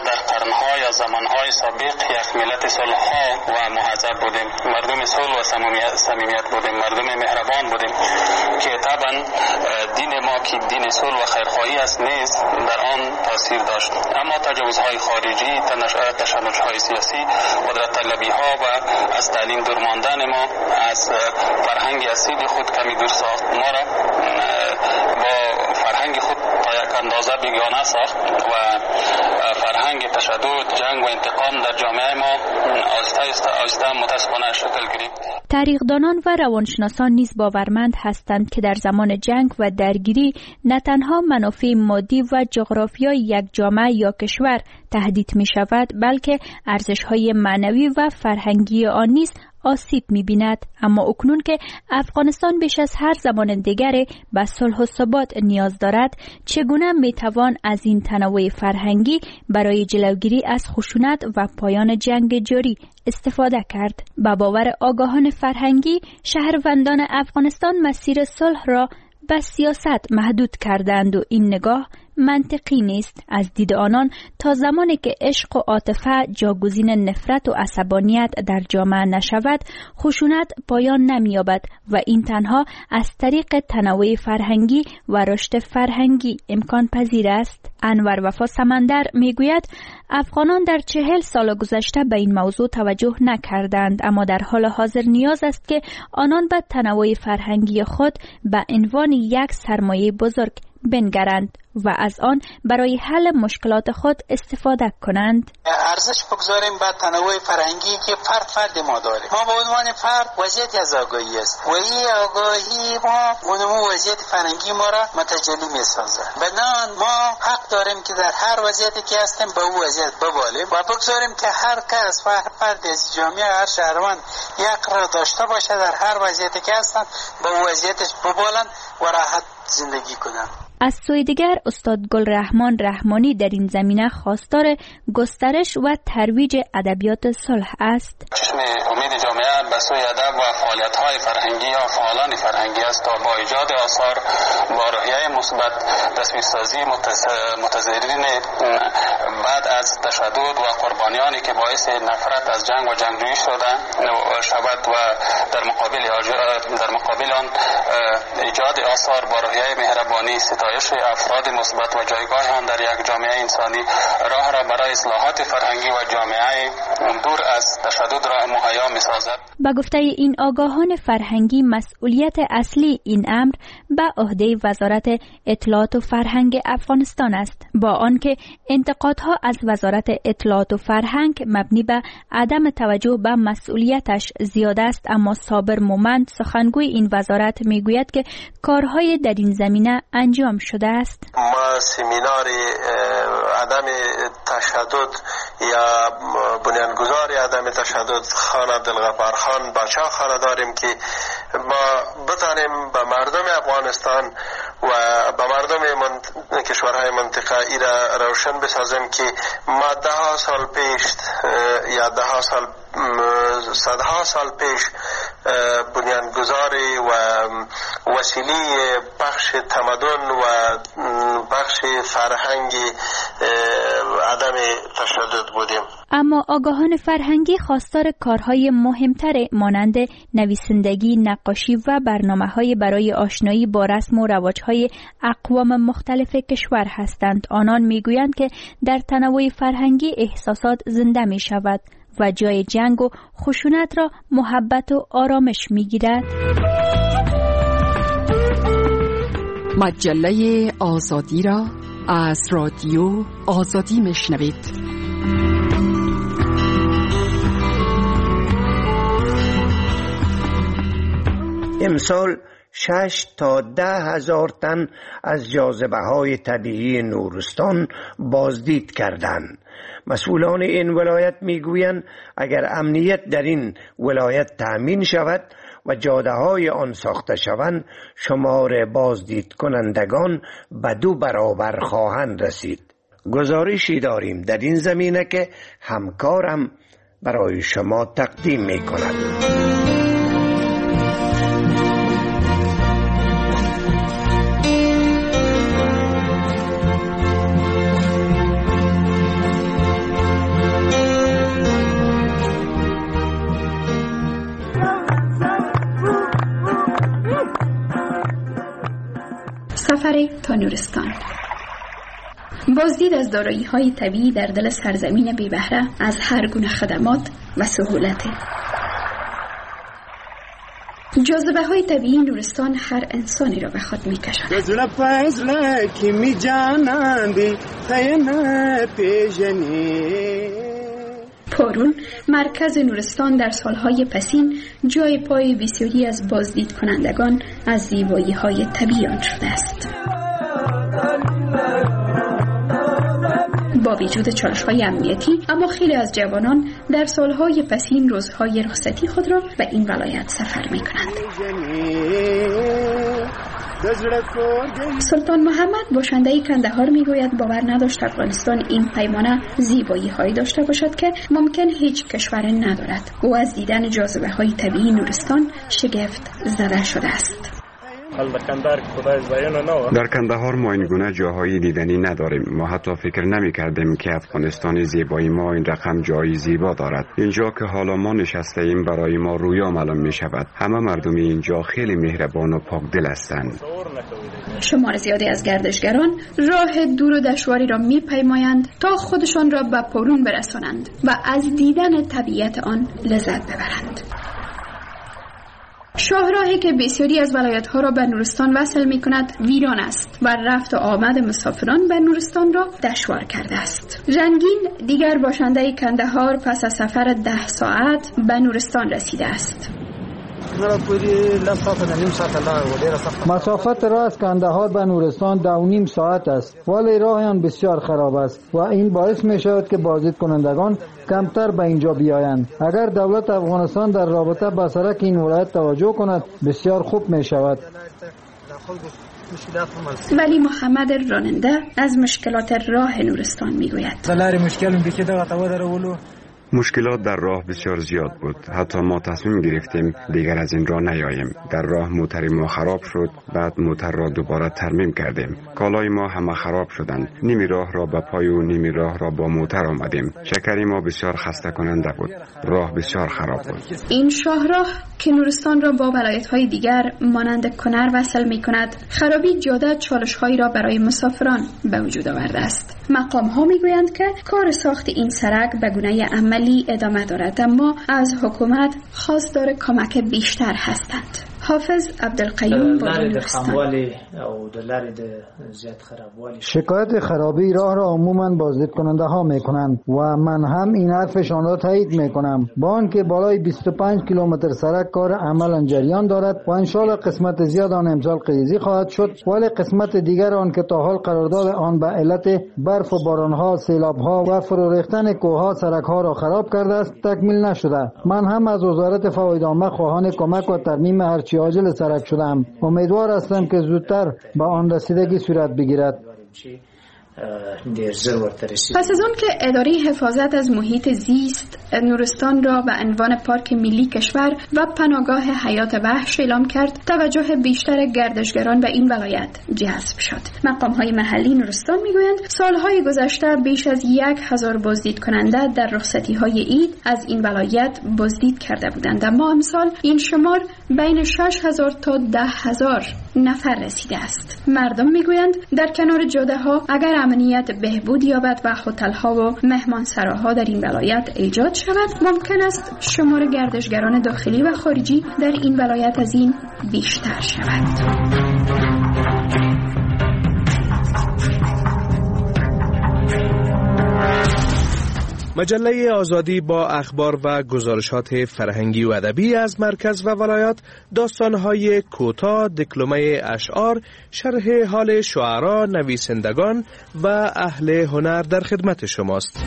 انسان‌ها یا زمان‌های سابق یک ملت صلح‌ها و مهذب بودیم، مردم صلح و صمیمیت بودیم، مردم مهربان بودیم که طبعا دین ما که دین صلح و خیرخواهی است نیز در آن تاثیر داشت. اما تجاوزهای خارجی، تشنج‌های سیاسی، قدرت طلبی‌ها و از تعلیم دور ماندن ما از فرهنگ اصیل خود کمی دور ساخت. ما را با فرهنگ خود تا یک اندازه بیگانه ساخت و فرهنگ تشدد، جنگ و انتقام در جامعه ما آهسته متاسفانه شکل گرفت.
تاریخ‌دانان و روانشناسان نیز باورمند هستند که در زمان جنگ و درگیری نه تنها منافع مادی و جغرافیایی یک جامعه یا کشور تهدید می شود، بلکه ارزش‌های معنوی و فرهنگی آن نیز آسیب می‌بیند. اما اکنون که افغانستان بیش از هر زمان دیگری به صلح و ثبات نیاز دارد، چگونه می‌توان از این تنوع فرهنگی برای جلوگیری از خشونت و پایان جنگ جاری استفاده کرد؟ با باور آگاهان فرهنگی، شهروندان افغانستان مسیر صلح را به سیاست محدود کردند و این نگاه منطقی نیست. از دید آنان تا زمانی که عشق و عاطفه جاگزین نفرت و عصبانیت در جامعه نشود، خشونت پایان نمی‌یابد و این تنها از طریق تنوع فرهنگی و رشد فرهنگی امکان پذیر است. انور وفا سمندر میگوید افغانان در 40 سال گذشته به این موضوع توجه نکردند، اما در حال حاضر نیاز است که آنان به تنوع فرهنگی خود به عنوان یک سرمایه بزرگ بنگرند و از آن برای حل مشکلات خود استفاده کنند.
ارزش بگذاریم به تنوع فرهنگی که فرد ما داره. ما به عنوان فرد وضعیت از آگاهی است و این آگاهی ما اونمو وضعیت فرهنگی ما را متجلی می سازه. بنابراین ما حق داریم که در هر وضعیتی که هستیم به اون وضعیت ببالیم و بگذاریم که هر کس و هر فرد از جامعه، هر شهروند یک را داشته باشه در هر وضعیتی که هستن به اون وضعیتش ببالن و راحت زندگی کنن.
از سوی دیگر استاد گلرحمان رحمانی در این زمینه خواستار گسترش و ترویج ادبیات صلح است.
چشم امید جامعه به سوی ادب و فعالیت‌های فرهنگی یا فعالان فرهنگی است تا با ایجاد آثار با روحیه مثبت، تصویرسازی متضررین بعد از تشدد و قربانیانی که باعث نفرت از جنگ و جنگجویی شود و در مقابل آن ایجاد آثار با روحیه مهربانی، ستایش افراد مثبت و جایگاه آن در یک جامعه انسانی راه را برای اصلاحات فرهنگی و جامعه دور از تشدد را مهیا می‌سازد.
با گفته این آگاهان فرهنگی، مسئولیت اصلی این امر به عهده وزارت اطلاعات و فرهنگ افغانستان است، با آنکه انتقادها از وزارت اطلاعات و فرهنگ مبنی به عدم توجه به مسئولیتش زیاد است. اما صابر مومند، سخنگوی این وزارت، میگوید که کارهای در این زمینه انجام شده است.
ما سمینار عدم تشدد یا بنیانگذار عدم تشدد خان عبدالغفار خان باچا خانه داریم که ما بتانیم به مردم افغانستان و به مردم کشورهای منطقه ای را روشن بسازیم که ما 10 سال پیش یا 10 سال صدها سال پیش بنیانگذاری و وسیله بخش تمدن و بخش فرهنگی عدم تشدد بودیم.
اما آگاهان فرهنگی خواستار کارهای مهمتر مانند نویسندگی، نقاشی و برنامه‌های برای آشنایی با رسم و رواج‌های اقوام مختلف کشور هستند. آنان میگویند که در تنوع فرهنگی احساسات زنده می شود و جای جنگ و خشونت را محبت و آرامش می گیرد.
مجله آزادی را از رادیو آزادی می شنوید.
امسال 6 تا 10 هزار تن از جاذبه‌های طبیعی نورستان بازدید کردند. مسئولان این ولایت میگویند اگر امنیت در این ولایت تأمین شود و جاده‌های آن ساخته شوند، شمار بازدید کنندگان به 2 برابر خواهند رسید. گزارشی داریم در این زمینه که همکارم برای شما تقدیم می‌کند.
سفر تا نورستان. بازدید از دارایی‌های طبیعی در دل سرزمین بی بهره از هر گونه خدمات و سهولت. جاذبه های طبیعی نورستان هر انسانی را به خود می کشند. پارون، مرکز نورستان، در سالهای پسین جای پای بسیاری از بازدید کنندگان از زیبایی های طبیعی آن شده است. با وجود چالش‌های امنیتی، اما خیلی از جوانان در سالهای پسین روزهای رخصتی خود را به این ولایت سفر می‌کنند. سلطان محمد باشنده کندهار میگوید باور نداشت افغانستان این پیمانه زیبایی‌هایی داشته باشد که ممکن هیچ کشور ندارد. او از دیدن جاذبه‌های طبیعی نورستان شگفت زده شده است.
در کندهار ما این گونه جاهای دیدنی نداریم. ما حتی فکر نمی کردیم که افغانستان زیبایی ما این رقم جایی زیبا دارد. اینجا که حالا ما نشسته ایم برای ما رویا معلوم می شود. همه مردم اینجا خیلی مهربان و پاکدل هستند.
شمار زیادی از گردشگران راه دور و دشواری را می پیمایند تا خودشان را به پارون برسانند و از دیدن طبیعت آن لذت ببرند. شاهراهی که بسیاری از ولایت‌ها را به نورستان وصل می‌کند ویران است و رفت و آمد مسافران به نورستان را دشوار کرده است. رنگین دیگر باشنده کندهار پس از سفر 10 ساعت به نورستان رسیده است.
مسافت راه از کندهار به نورستان 2.5 ساعت است، ولی راه آن بسیار خراب است و این باعث می شود که بازدید کنندگان کمتر به اینجا بیایند. اگر دولت افغانستان در رابطه با سرک این ولایت توجه کند بسیار خوب می شود.
ولی محمد راننده از مشکلات راه نورستان می گوید.
مشکلات در راه بسیار زیاد بود. حتی ما تصمیم گرفتیم دیگر از این راه نیاییم. در راه موتر ما خراب شد، بعد موتر را دوباره ترمیم کردیم. کالای ما همه خراب شدند. نیمی راه را با پای و نیمی راه را با موتر آمدیم. شکری ما بسیار خسته کننده بود. راه بسیار خراب بود.
این شاهراه که نورستان را با ولایت‌های دیگر مانند کنر وصل می‌کند، خرابی جاده چالش‌هایی را برای مسافران به وجود آورده است. مقام‌ها می‌گویند که کار ساخت این سرک به گونه عملی ادامه دارد، اما از حکومت خواستار کمک بیشتر هستند. حافظ عبدالقیوم با نورستان.
شکایت خرابی راه را عموماً بازدید کننده ها می کنند و من هم این حرفشان را تایید می کنم. با آنکه بالای 25 کیلومتر سرک کار عملاً جریان دارد و انشالله قسمت زیاد آن امسال قیزی خواهد شد، ولی قسمت دیگر آن که تا حال قرارداد آن به علت برف و بارانها، سیلابها و فرو ریختن کوهها سرکها را خراب کرده است تکمیل نشده. من هم از وزارت فوایدعامه خواهان کمک و ترمیم هرچی عاجل سرک شدم. امیدوار هستم که زودتر به آن رسیدگی صورت بگیرد.
پس از آن که اداره حفاظت از محیط زیست نورستان را به عنوان پارک ملی کشور و پناهگاه حیات وحش اعلام کرد، توجه بیشتر گردشگران به این ولایت جذب شد. مقام‌های محلی نورستان می‌گویند سالهای گذشته بیش از 1000 بازدید کننده در رخصتی‌های عید از این ولایت بازدید کرده بودند، اما امسال این شمار بین 6000 تا 10000 نفر رسیده است. مردم می‌گویند در کنار جاده‌ها اگر امنیت بهبود یابد و هتل‌ها و مهمانسراها در این ولایت ایجاد شود، ممکن است شمار گردشگران داخلی و خارجی در این ولایت از این بیشتر شود.
مجله آزادی با اخبار و گزارشات فرهنگی و ادبی از مرکز و ولایات، داستان‌های کوتاه، دکلمه اشعار، شرح حال شعرا، نویسندگان و اهل هنر در خدمت شماست.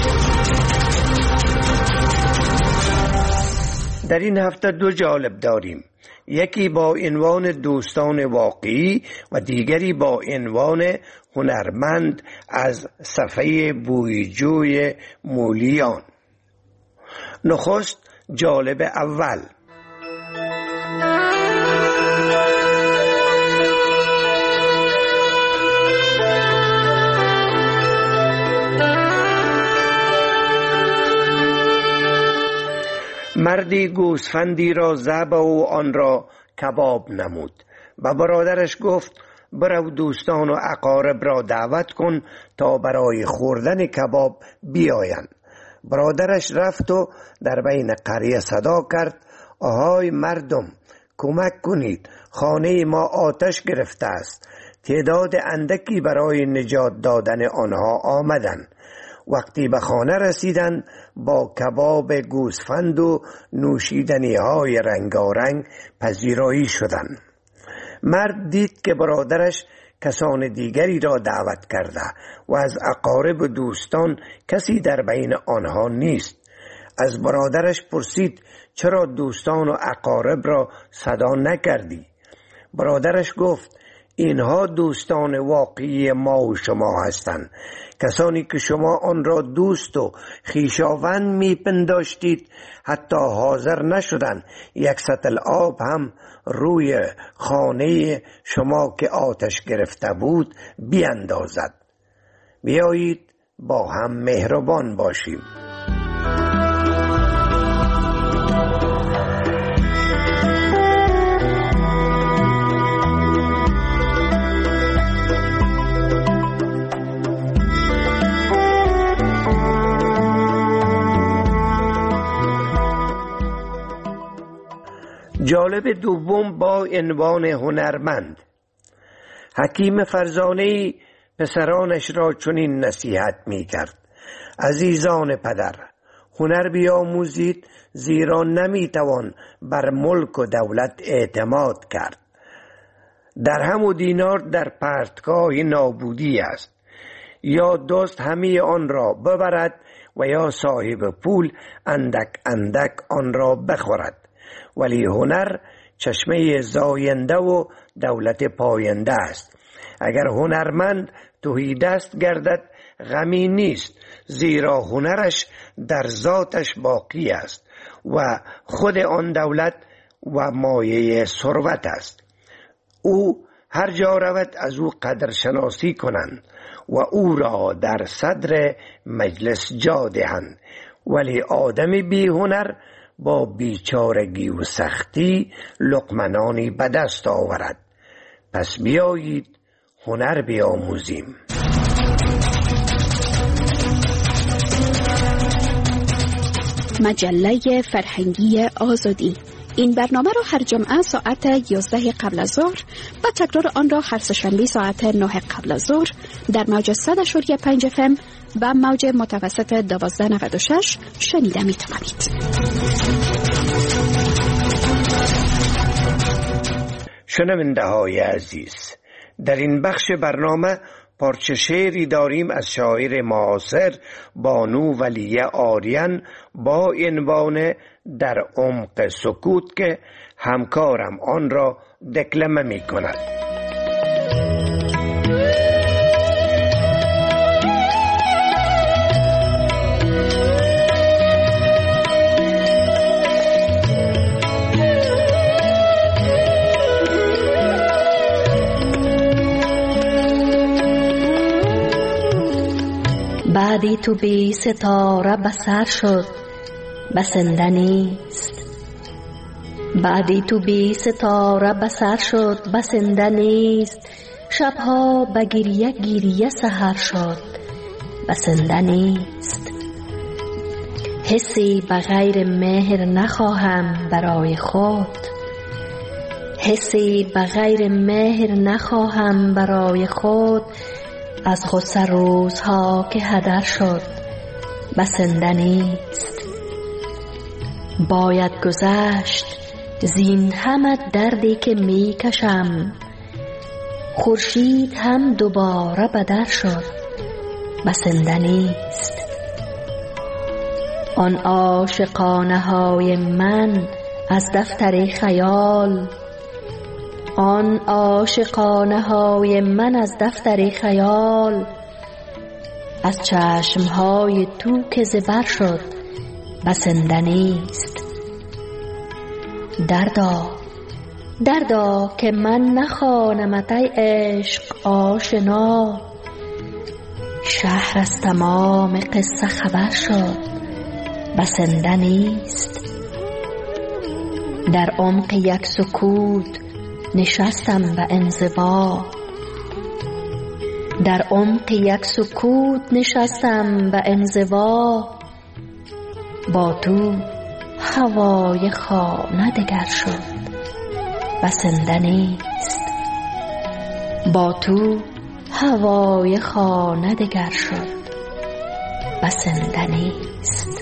در این هفته 2 جالب داریم. یکی با عنوان دوستان واقعی و دیگری با عنوان هنرمند از صفحه بویجوی مولیان. نخست جالب اول. مردی گوسفندی را ذبح و آن را کباب نمود. و برادرش گفت برو دوستان و اقارب را دعوت کن تا برای خوردن کباب بیایند. برادرش رفت و در بین قریه صدا کرد: آهای مردم، کمک کنید، خانه ما آتش گرفته است. تعداد اندکی برای نجات دادن آنها آمدند. وقتی به خانه رسیدند با کباب گوسفند و نوشیدنی های رنگارنگ پذیرایی شدند. مرد دید که برادرش کسان دیگری را دعوت کرده و از اقارب و دوستان کسی در بین آنها نیست. از برادرش پرسید: چرا دوستان و اقارب را صدا نکردی؟ برادرش گفت: اینها دوستان واقعی ما و شما هستند، کسانی که شما آن را دوست و خویشاوند میپنداشتید حتی حاضر نشدند یک سطل آب هم روی خانه شما که آتش گرفته بود بیندازد. بیایید با هم مهربان باشیم. جالب دوم با عنوان هنرمند. حکیم فرزانه‌ای پسرانش را چنین نصیحت می کرد: عزیزان پدر، هنر بیاموزید، زیرا نمی توان بر ملک و دولت اعتماد کرد. درهم و دینار در پرتگاه نابودی است، یا دوست همه آن را ببرد و یا صاحب پول اندک اندک آن را بخورد. ولی هنر چشمه زاینده و دولت پاینده است. اگر هنرمند تهیدست گردد غمی نیست، زیرا هنرش در ذاتش باقی است و خود آن دولت و مایه ثروت است. او هر جا رود از او قدرشناسی کنند و او را در صدر مجلس جا دهند. ولی آدم بی هنر با بیچارگی و سختی لقمه به دست آورد. پس بیایید هنر بیاموزیم.
مجله فرهنگی آزادی. این برنامه را هر جمعه ساعت 11 قبل از ظهر و تکرار آن را هر سه‌شنبه ساعت 9 قبل از ظهر در موج 100.5 FM و موج متوسط 1296 شنیده می توانید.
شنونده های عزیز، در این بخش برنامه پارچه شعری داریم از شاعر معاصر بانو ولیه آریان با عنوان در عمق سکوت که همکارم آن را دکلمه می کند.
بعدی تو بی ستاره بسر شد بسنده نیست. بعدی تو بی ستاره بسر شد بسنده نیست. شبها به گریه گریه سحر شد بسنده نیست. حسی بغیر مهر نخواهم برای خود. حسی بغیر مهر نخواهم برای خود. از غصه روزها که هدر شد بسنده نیست. باید گذشت زین همه دردی که می کشم. خورشید هم دوباره بدر شد بسنده نیست. آن عاشقانه های من از دفتر خیال. آن عاشقانه های من از دفتر خیال. از چشم های تو که زبر شد بسنده نیست. دردا دردا که من نخوانمت ای عشق آشنا. شهر از تمام قصه خبر شد بسنده نیست. در عمق یک سکوت نشستم به انزوا. در عمق یک سکوت نشستم به انزوا، با تو هوای خانه دگر شد بسنده نیست. با تو هوای خانه دگر شد بسنده نیست.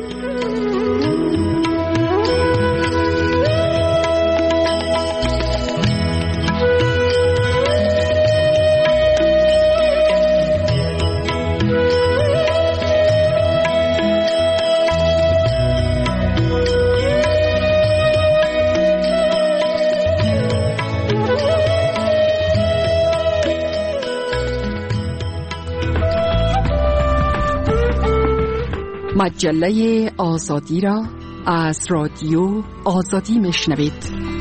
مجله آزادی را از رادیو آزادی میشنوید.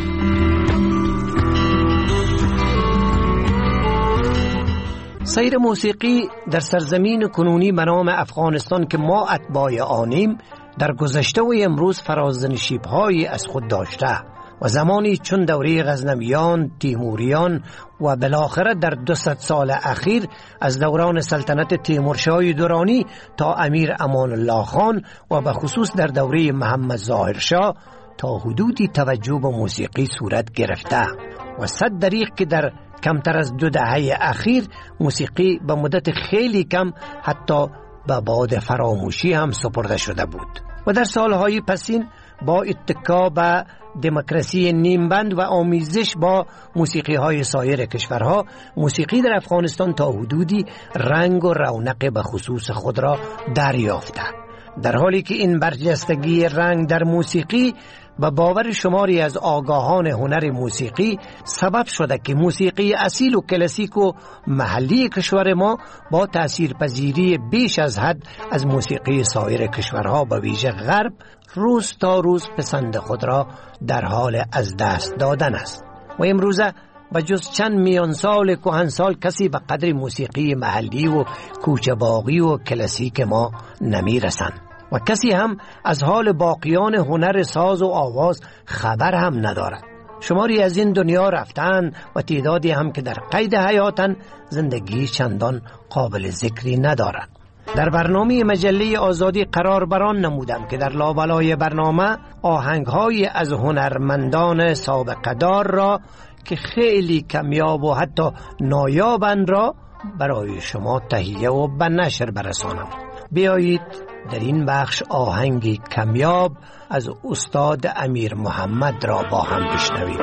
سیر موسیقی در سرزمین کنونی به نام افغانستان که ما اتباع آنیم در گذشته و امروز فرازنشیب‌هایی از خود داشته و زمانی چون دوره غزنویان، تیموریان و بالاخره در 200 سال اخیر از دوران سلطنت تیمورشاه درانی تا امیر امان الله خان و به خصوص در دوره محمد ظاهر شاه تا حدودی توجه به موسیقی صورت گرفته و صد دریغ که در کمتر از 2 دهه اخیر موسیقی به مدت خیلی کم حتی به باد فراموشی هم سپرده شده بود و در سالهای پسین با اتکا به دموکراسی نیمبند و آمیزش با موسیقی های سایر کشورها، موسیقی در افغانستان تا حدودی رنگ و رونق به خصوص خود را دریافته، در حالی که این برجستگی رنگ در موسیقی به باور شماری از آگاهان هنر موسیقی سبب شده که موسیقی اصیل و کلاسیک و محلی کشور ما با تاثیرپذیری بیش از حد از موسیقی سایر کشورها به ویژه غرب روز تا روز پسند خود را در حال از دست دادن است و امروزه و جز چند میان سال کهنسال کسی به قدر موسیقی محلی و کوچه باغی و کلاسیک ما نمی رسند و کسی هم از حال باقیان هنر ساز و آواز خبر هم ندارد. شماری از این دنیا رفتن و تعدادی هم که در قید حیاتن زندگی چندان قابل ذکری ندارد. در برنامه مجله آزادی قرار بران نمودم که در لابلای برنامه آهنگ‌های از هنرمندان سابقه دار را که خیلی کمیاب و حتی نایابند را برای شما تهیه و به نشر برسانم. بیایید در این بخش آهنگی کمیاب از استاد امیر محمد را با هم بشنویم.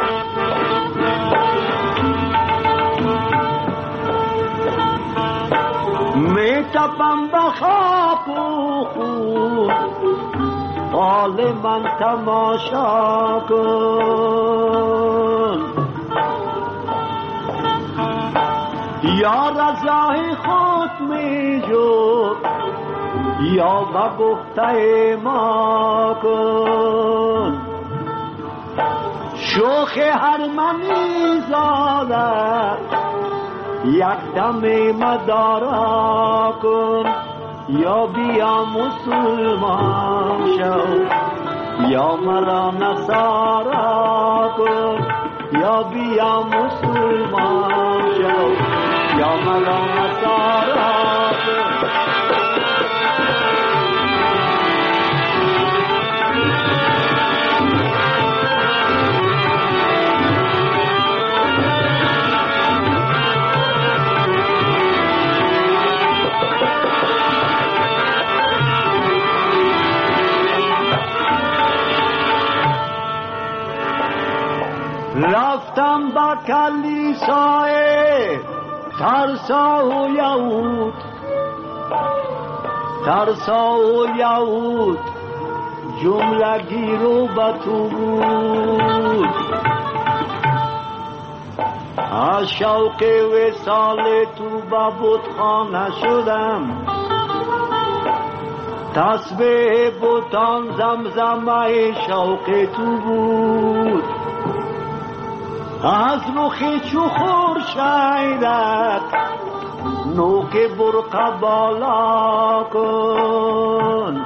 می تپم به خاک و خون، حال من تماشا کن، یا رضای خود می جو یا به گفته ما کن، شوخ هر منی زاده یک دم مدارا کن، یا بیا مسلمان شو یا مرا نصارا کن، یا بیا مسلمان شو یا مرا نصارا کن. رفتم با کلیسای ترسا و یهود، ترسا و یهود جملگی رو به تو بود، از شوق وصال تو به بتخانه شدم، تسبیح بتان زمزمه شوق تو بود، از رخ چو خورشیدت نوک برقه بالا کن،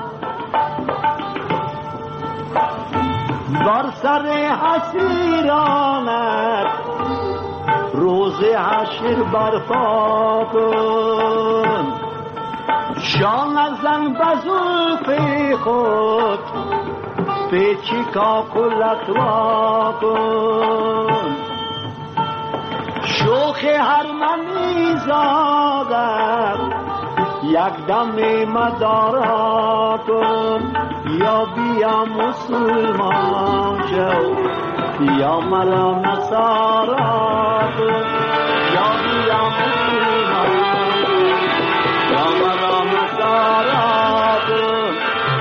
بر سر حسیرانت روز حشر برپا کن. جان ازن بزلف خود پیچی کاکلت وا کن. شوخ هر منی زادت یک دم مدارا کن. یا بیا مسلمان شو یا مرا نصارا کن. یا بیا مسلمان یا مرا نصارا کن.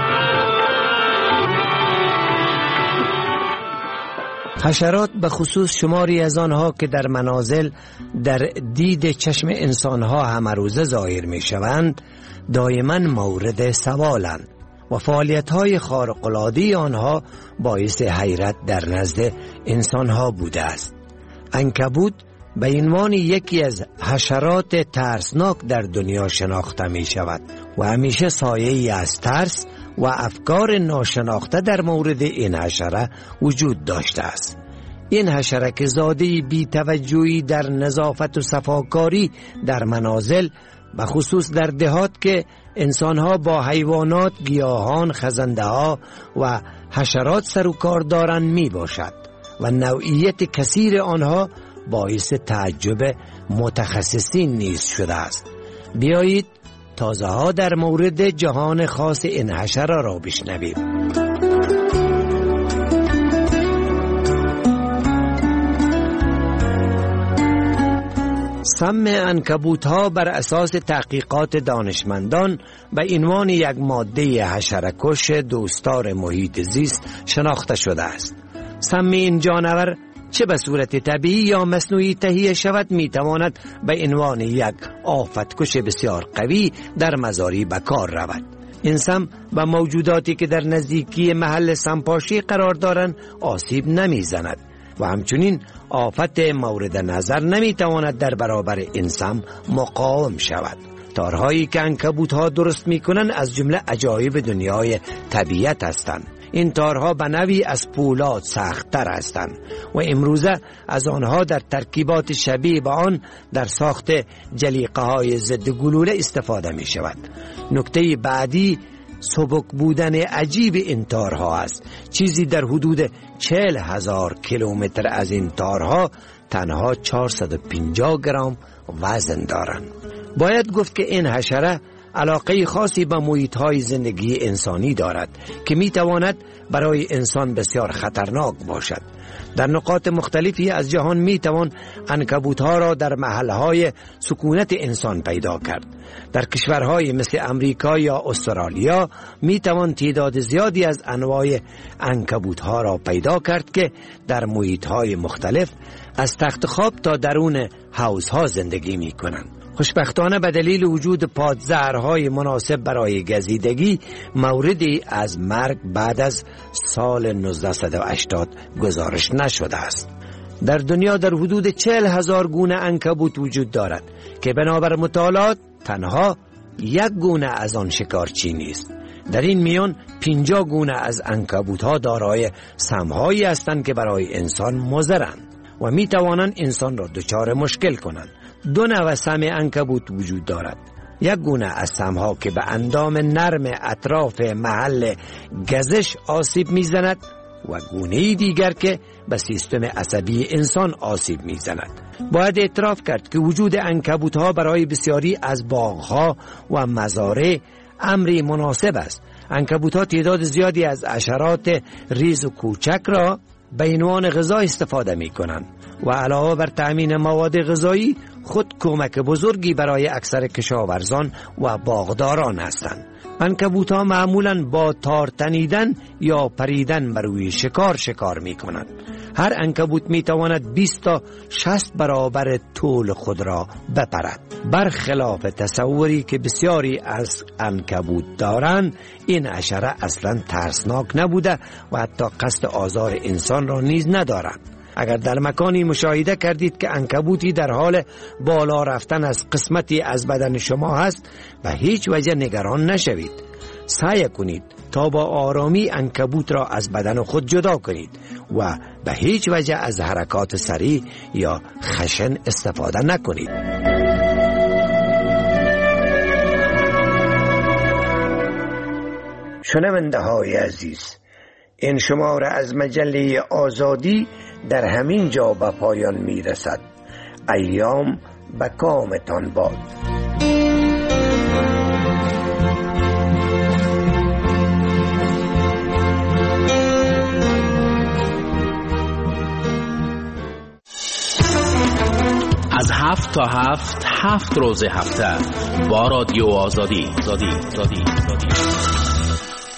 حشرات به خصوص شماری از آنها که در منازل در دید چشم انسانها همه روزه ظاهر می شوند دائما مورد سوالند و فعالیت‌های خارق‌العاده آنها باعث حیرت در نزد انسانها بوده است. عنکبوت به عنوان یکی از حشرات ترسناک در دنیا شناخته می شود و همیشه سایه‌ای از ترس و افکار ناشناخته در مورد این حشره وجود داشته است. این حشره زاده بی توجهی در نظافت و صفاکاری در منازل به خصوص در دهات که انسانها با حیوانات، گیاهان، خزنده و حشرات سر و کار دارند می باشد و نوعیت کثیر آنها باعث تعجب متخصصین نیز شده است. بیایید تازه ها در مورد جهان خاص این حشره را بشنویم. سم عنکبوت ها بر اساس تحقیقات دانشمندان به عنوان یک ماده حشره کش دوستدار محیط زیست شناخته شده است. سم این جانور چه به صورت طبیعی یا مصنوعی تهیه شود می تواند به عنوان یک آفتکش بسیار قوی در مزاری به کار رود. این سم به موجوداتی که در نزدیکی محل سمپاشی قرار دارند آسیب نمی زند و همچنین آفت مورد نظر نمی تواند در برابر این سم مقاوم شود. تارهایی که عنکبوت ها درست می کنند از جمله عجایب دنیای طبیعت هستند. این تارها به نوعی از پولاد سخت‌تر هستند و امروزه از آنها در ترکیبات شبیه به آن در ساخت جلیقه های ضد گلوله استفاده می شود. نکته بعدی سبک بودن عجیب این تارها است. چیزی در حدود 40,000 کیلومتر از این تارها تنها 450 گرم وزن دارند. باید گفت که این حشره علاقه خاصی به محیط‌های زندگی انسانی دارد که می‌تواند برای انسان بسیار خطرناک باشد. در نقاط مختلفی از جهان می‌توان عنکبوت‌ها را در محل‌های سکونت انسان پیدا کرد. در کشورهای مثل امریکا یا استرالیا می‌توان تعداد زیادی از انواع عنکبوت‌ها را پیدا کرد که در محیط‌های مختلف از تخت خواب تا درون حوض‌ها زندگی می‌کنند. خوشبختانه به دلیل وجود پادزهرهای مناسب برای گزیدگی موردی از مرگ بعد از سال 1980 گزارش نشده است. در دنیا در حدود 40,000 گونه عنکبوت وجود دارد که بنابر مطالعات تنها یک گونه از آن شکارچی نیست. در این میان 50 گونه از عنکبوت‌ها دارای سم‌هایی هستند که برای انسان مضرند و می توانند انسان را دچار مشکل کنند. دو نوع سم عنکبوت وجود دارد. یک گونه از سمها که به اندام نرم اطراف محل گزش آسیب میزند و گونه دیگر که به سیستم عصبی انسان آسیب میزند. باید اعتراف کرد که وجود عنکبوت‌ها برای بسیاری از باغ‌ها و مزارع امری مناسب است. عنکبوت‌ها تعداد زیادی از حشرات ریز و کوچک را به عنوان غذا استفاده می‌کنند و علاوه بر تأمین مواد غذایی خود کمک بزرگی برای اکثر کشاورزان و باغداران هستند. عنکبوت‌ها معمولاً با تار تنیدن یا پریدن بر روی شکار می کنند. هر عنکبوت می تواند 20 تا 60 برابر طول خود را بپرد. برخلاف تصوری که بسیاری از عنکبوت دارند، این حشره اصلاً ترسناک نبوده و حتی قصد آزار انسان را نیز ندارد. اگر در مکانی مشاهده کردید که عنکبوتی در حال بالا رفتن از قسمتی از بدن شما هست، به هیچ وجه نگران نشوید. سعی کنید تا با آرامی عنکبوت را از بدن خود جدا کنید و به هیچ وجه از حرکات سریع یا خشن استفاده نکنید.
شنونده های عزیز، این شماره از مجله آزادی در همین جا به پایان می رسد. ایام به کامتان باد.
از 7 تا 7 روز هفته با رادیو آزادی.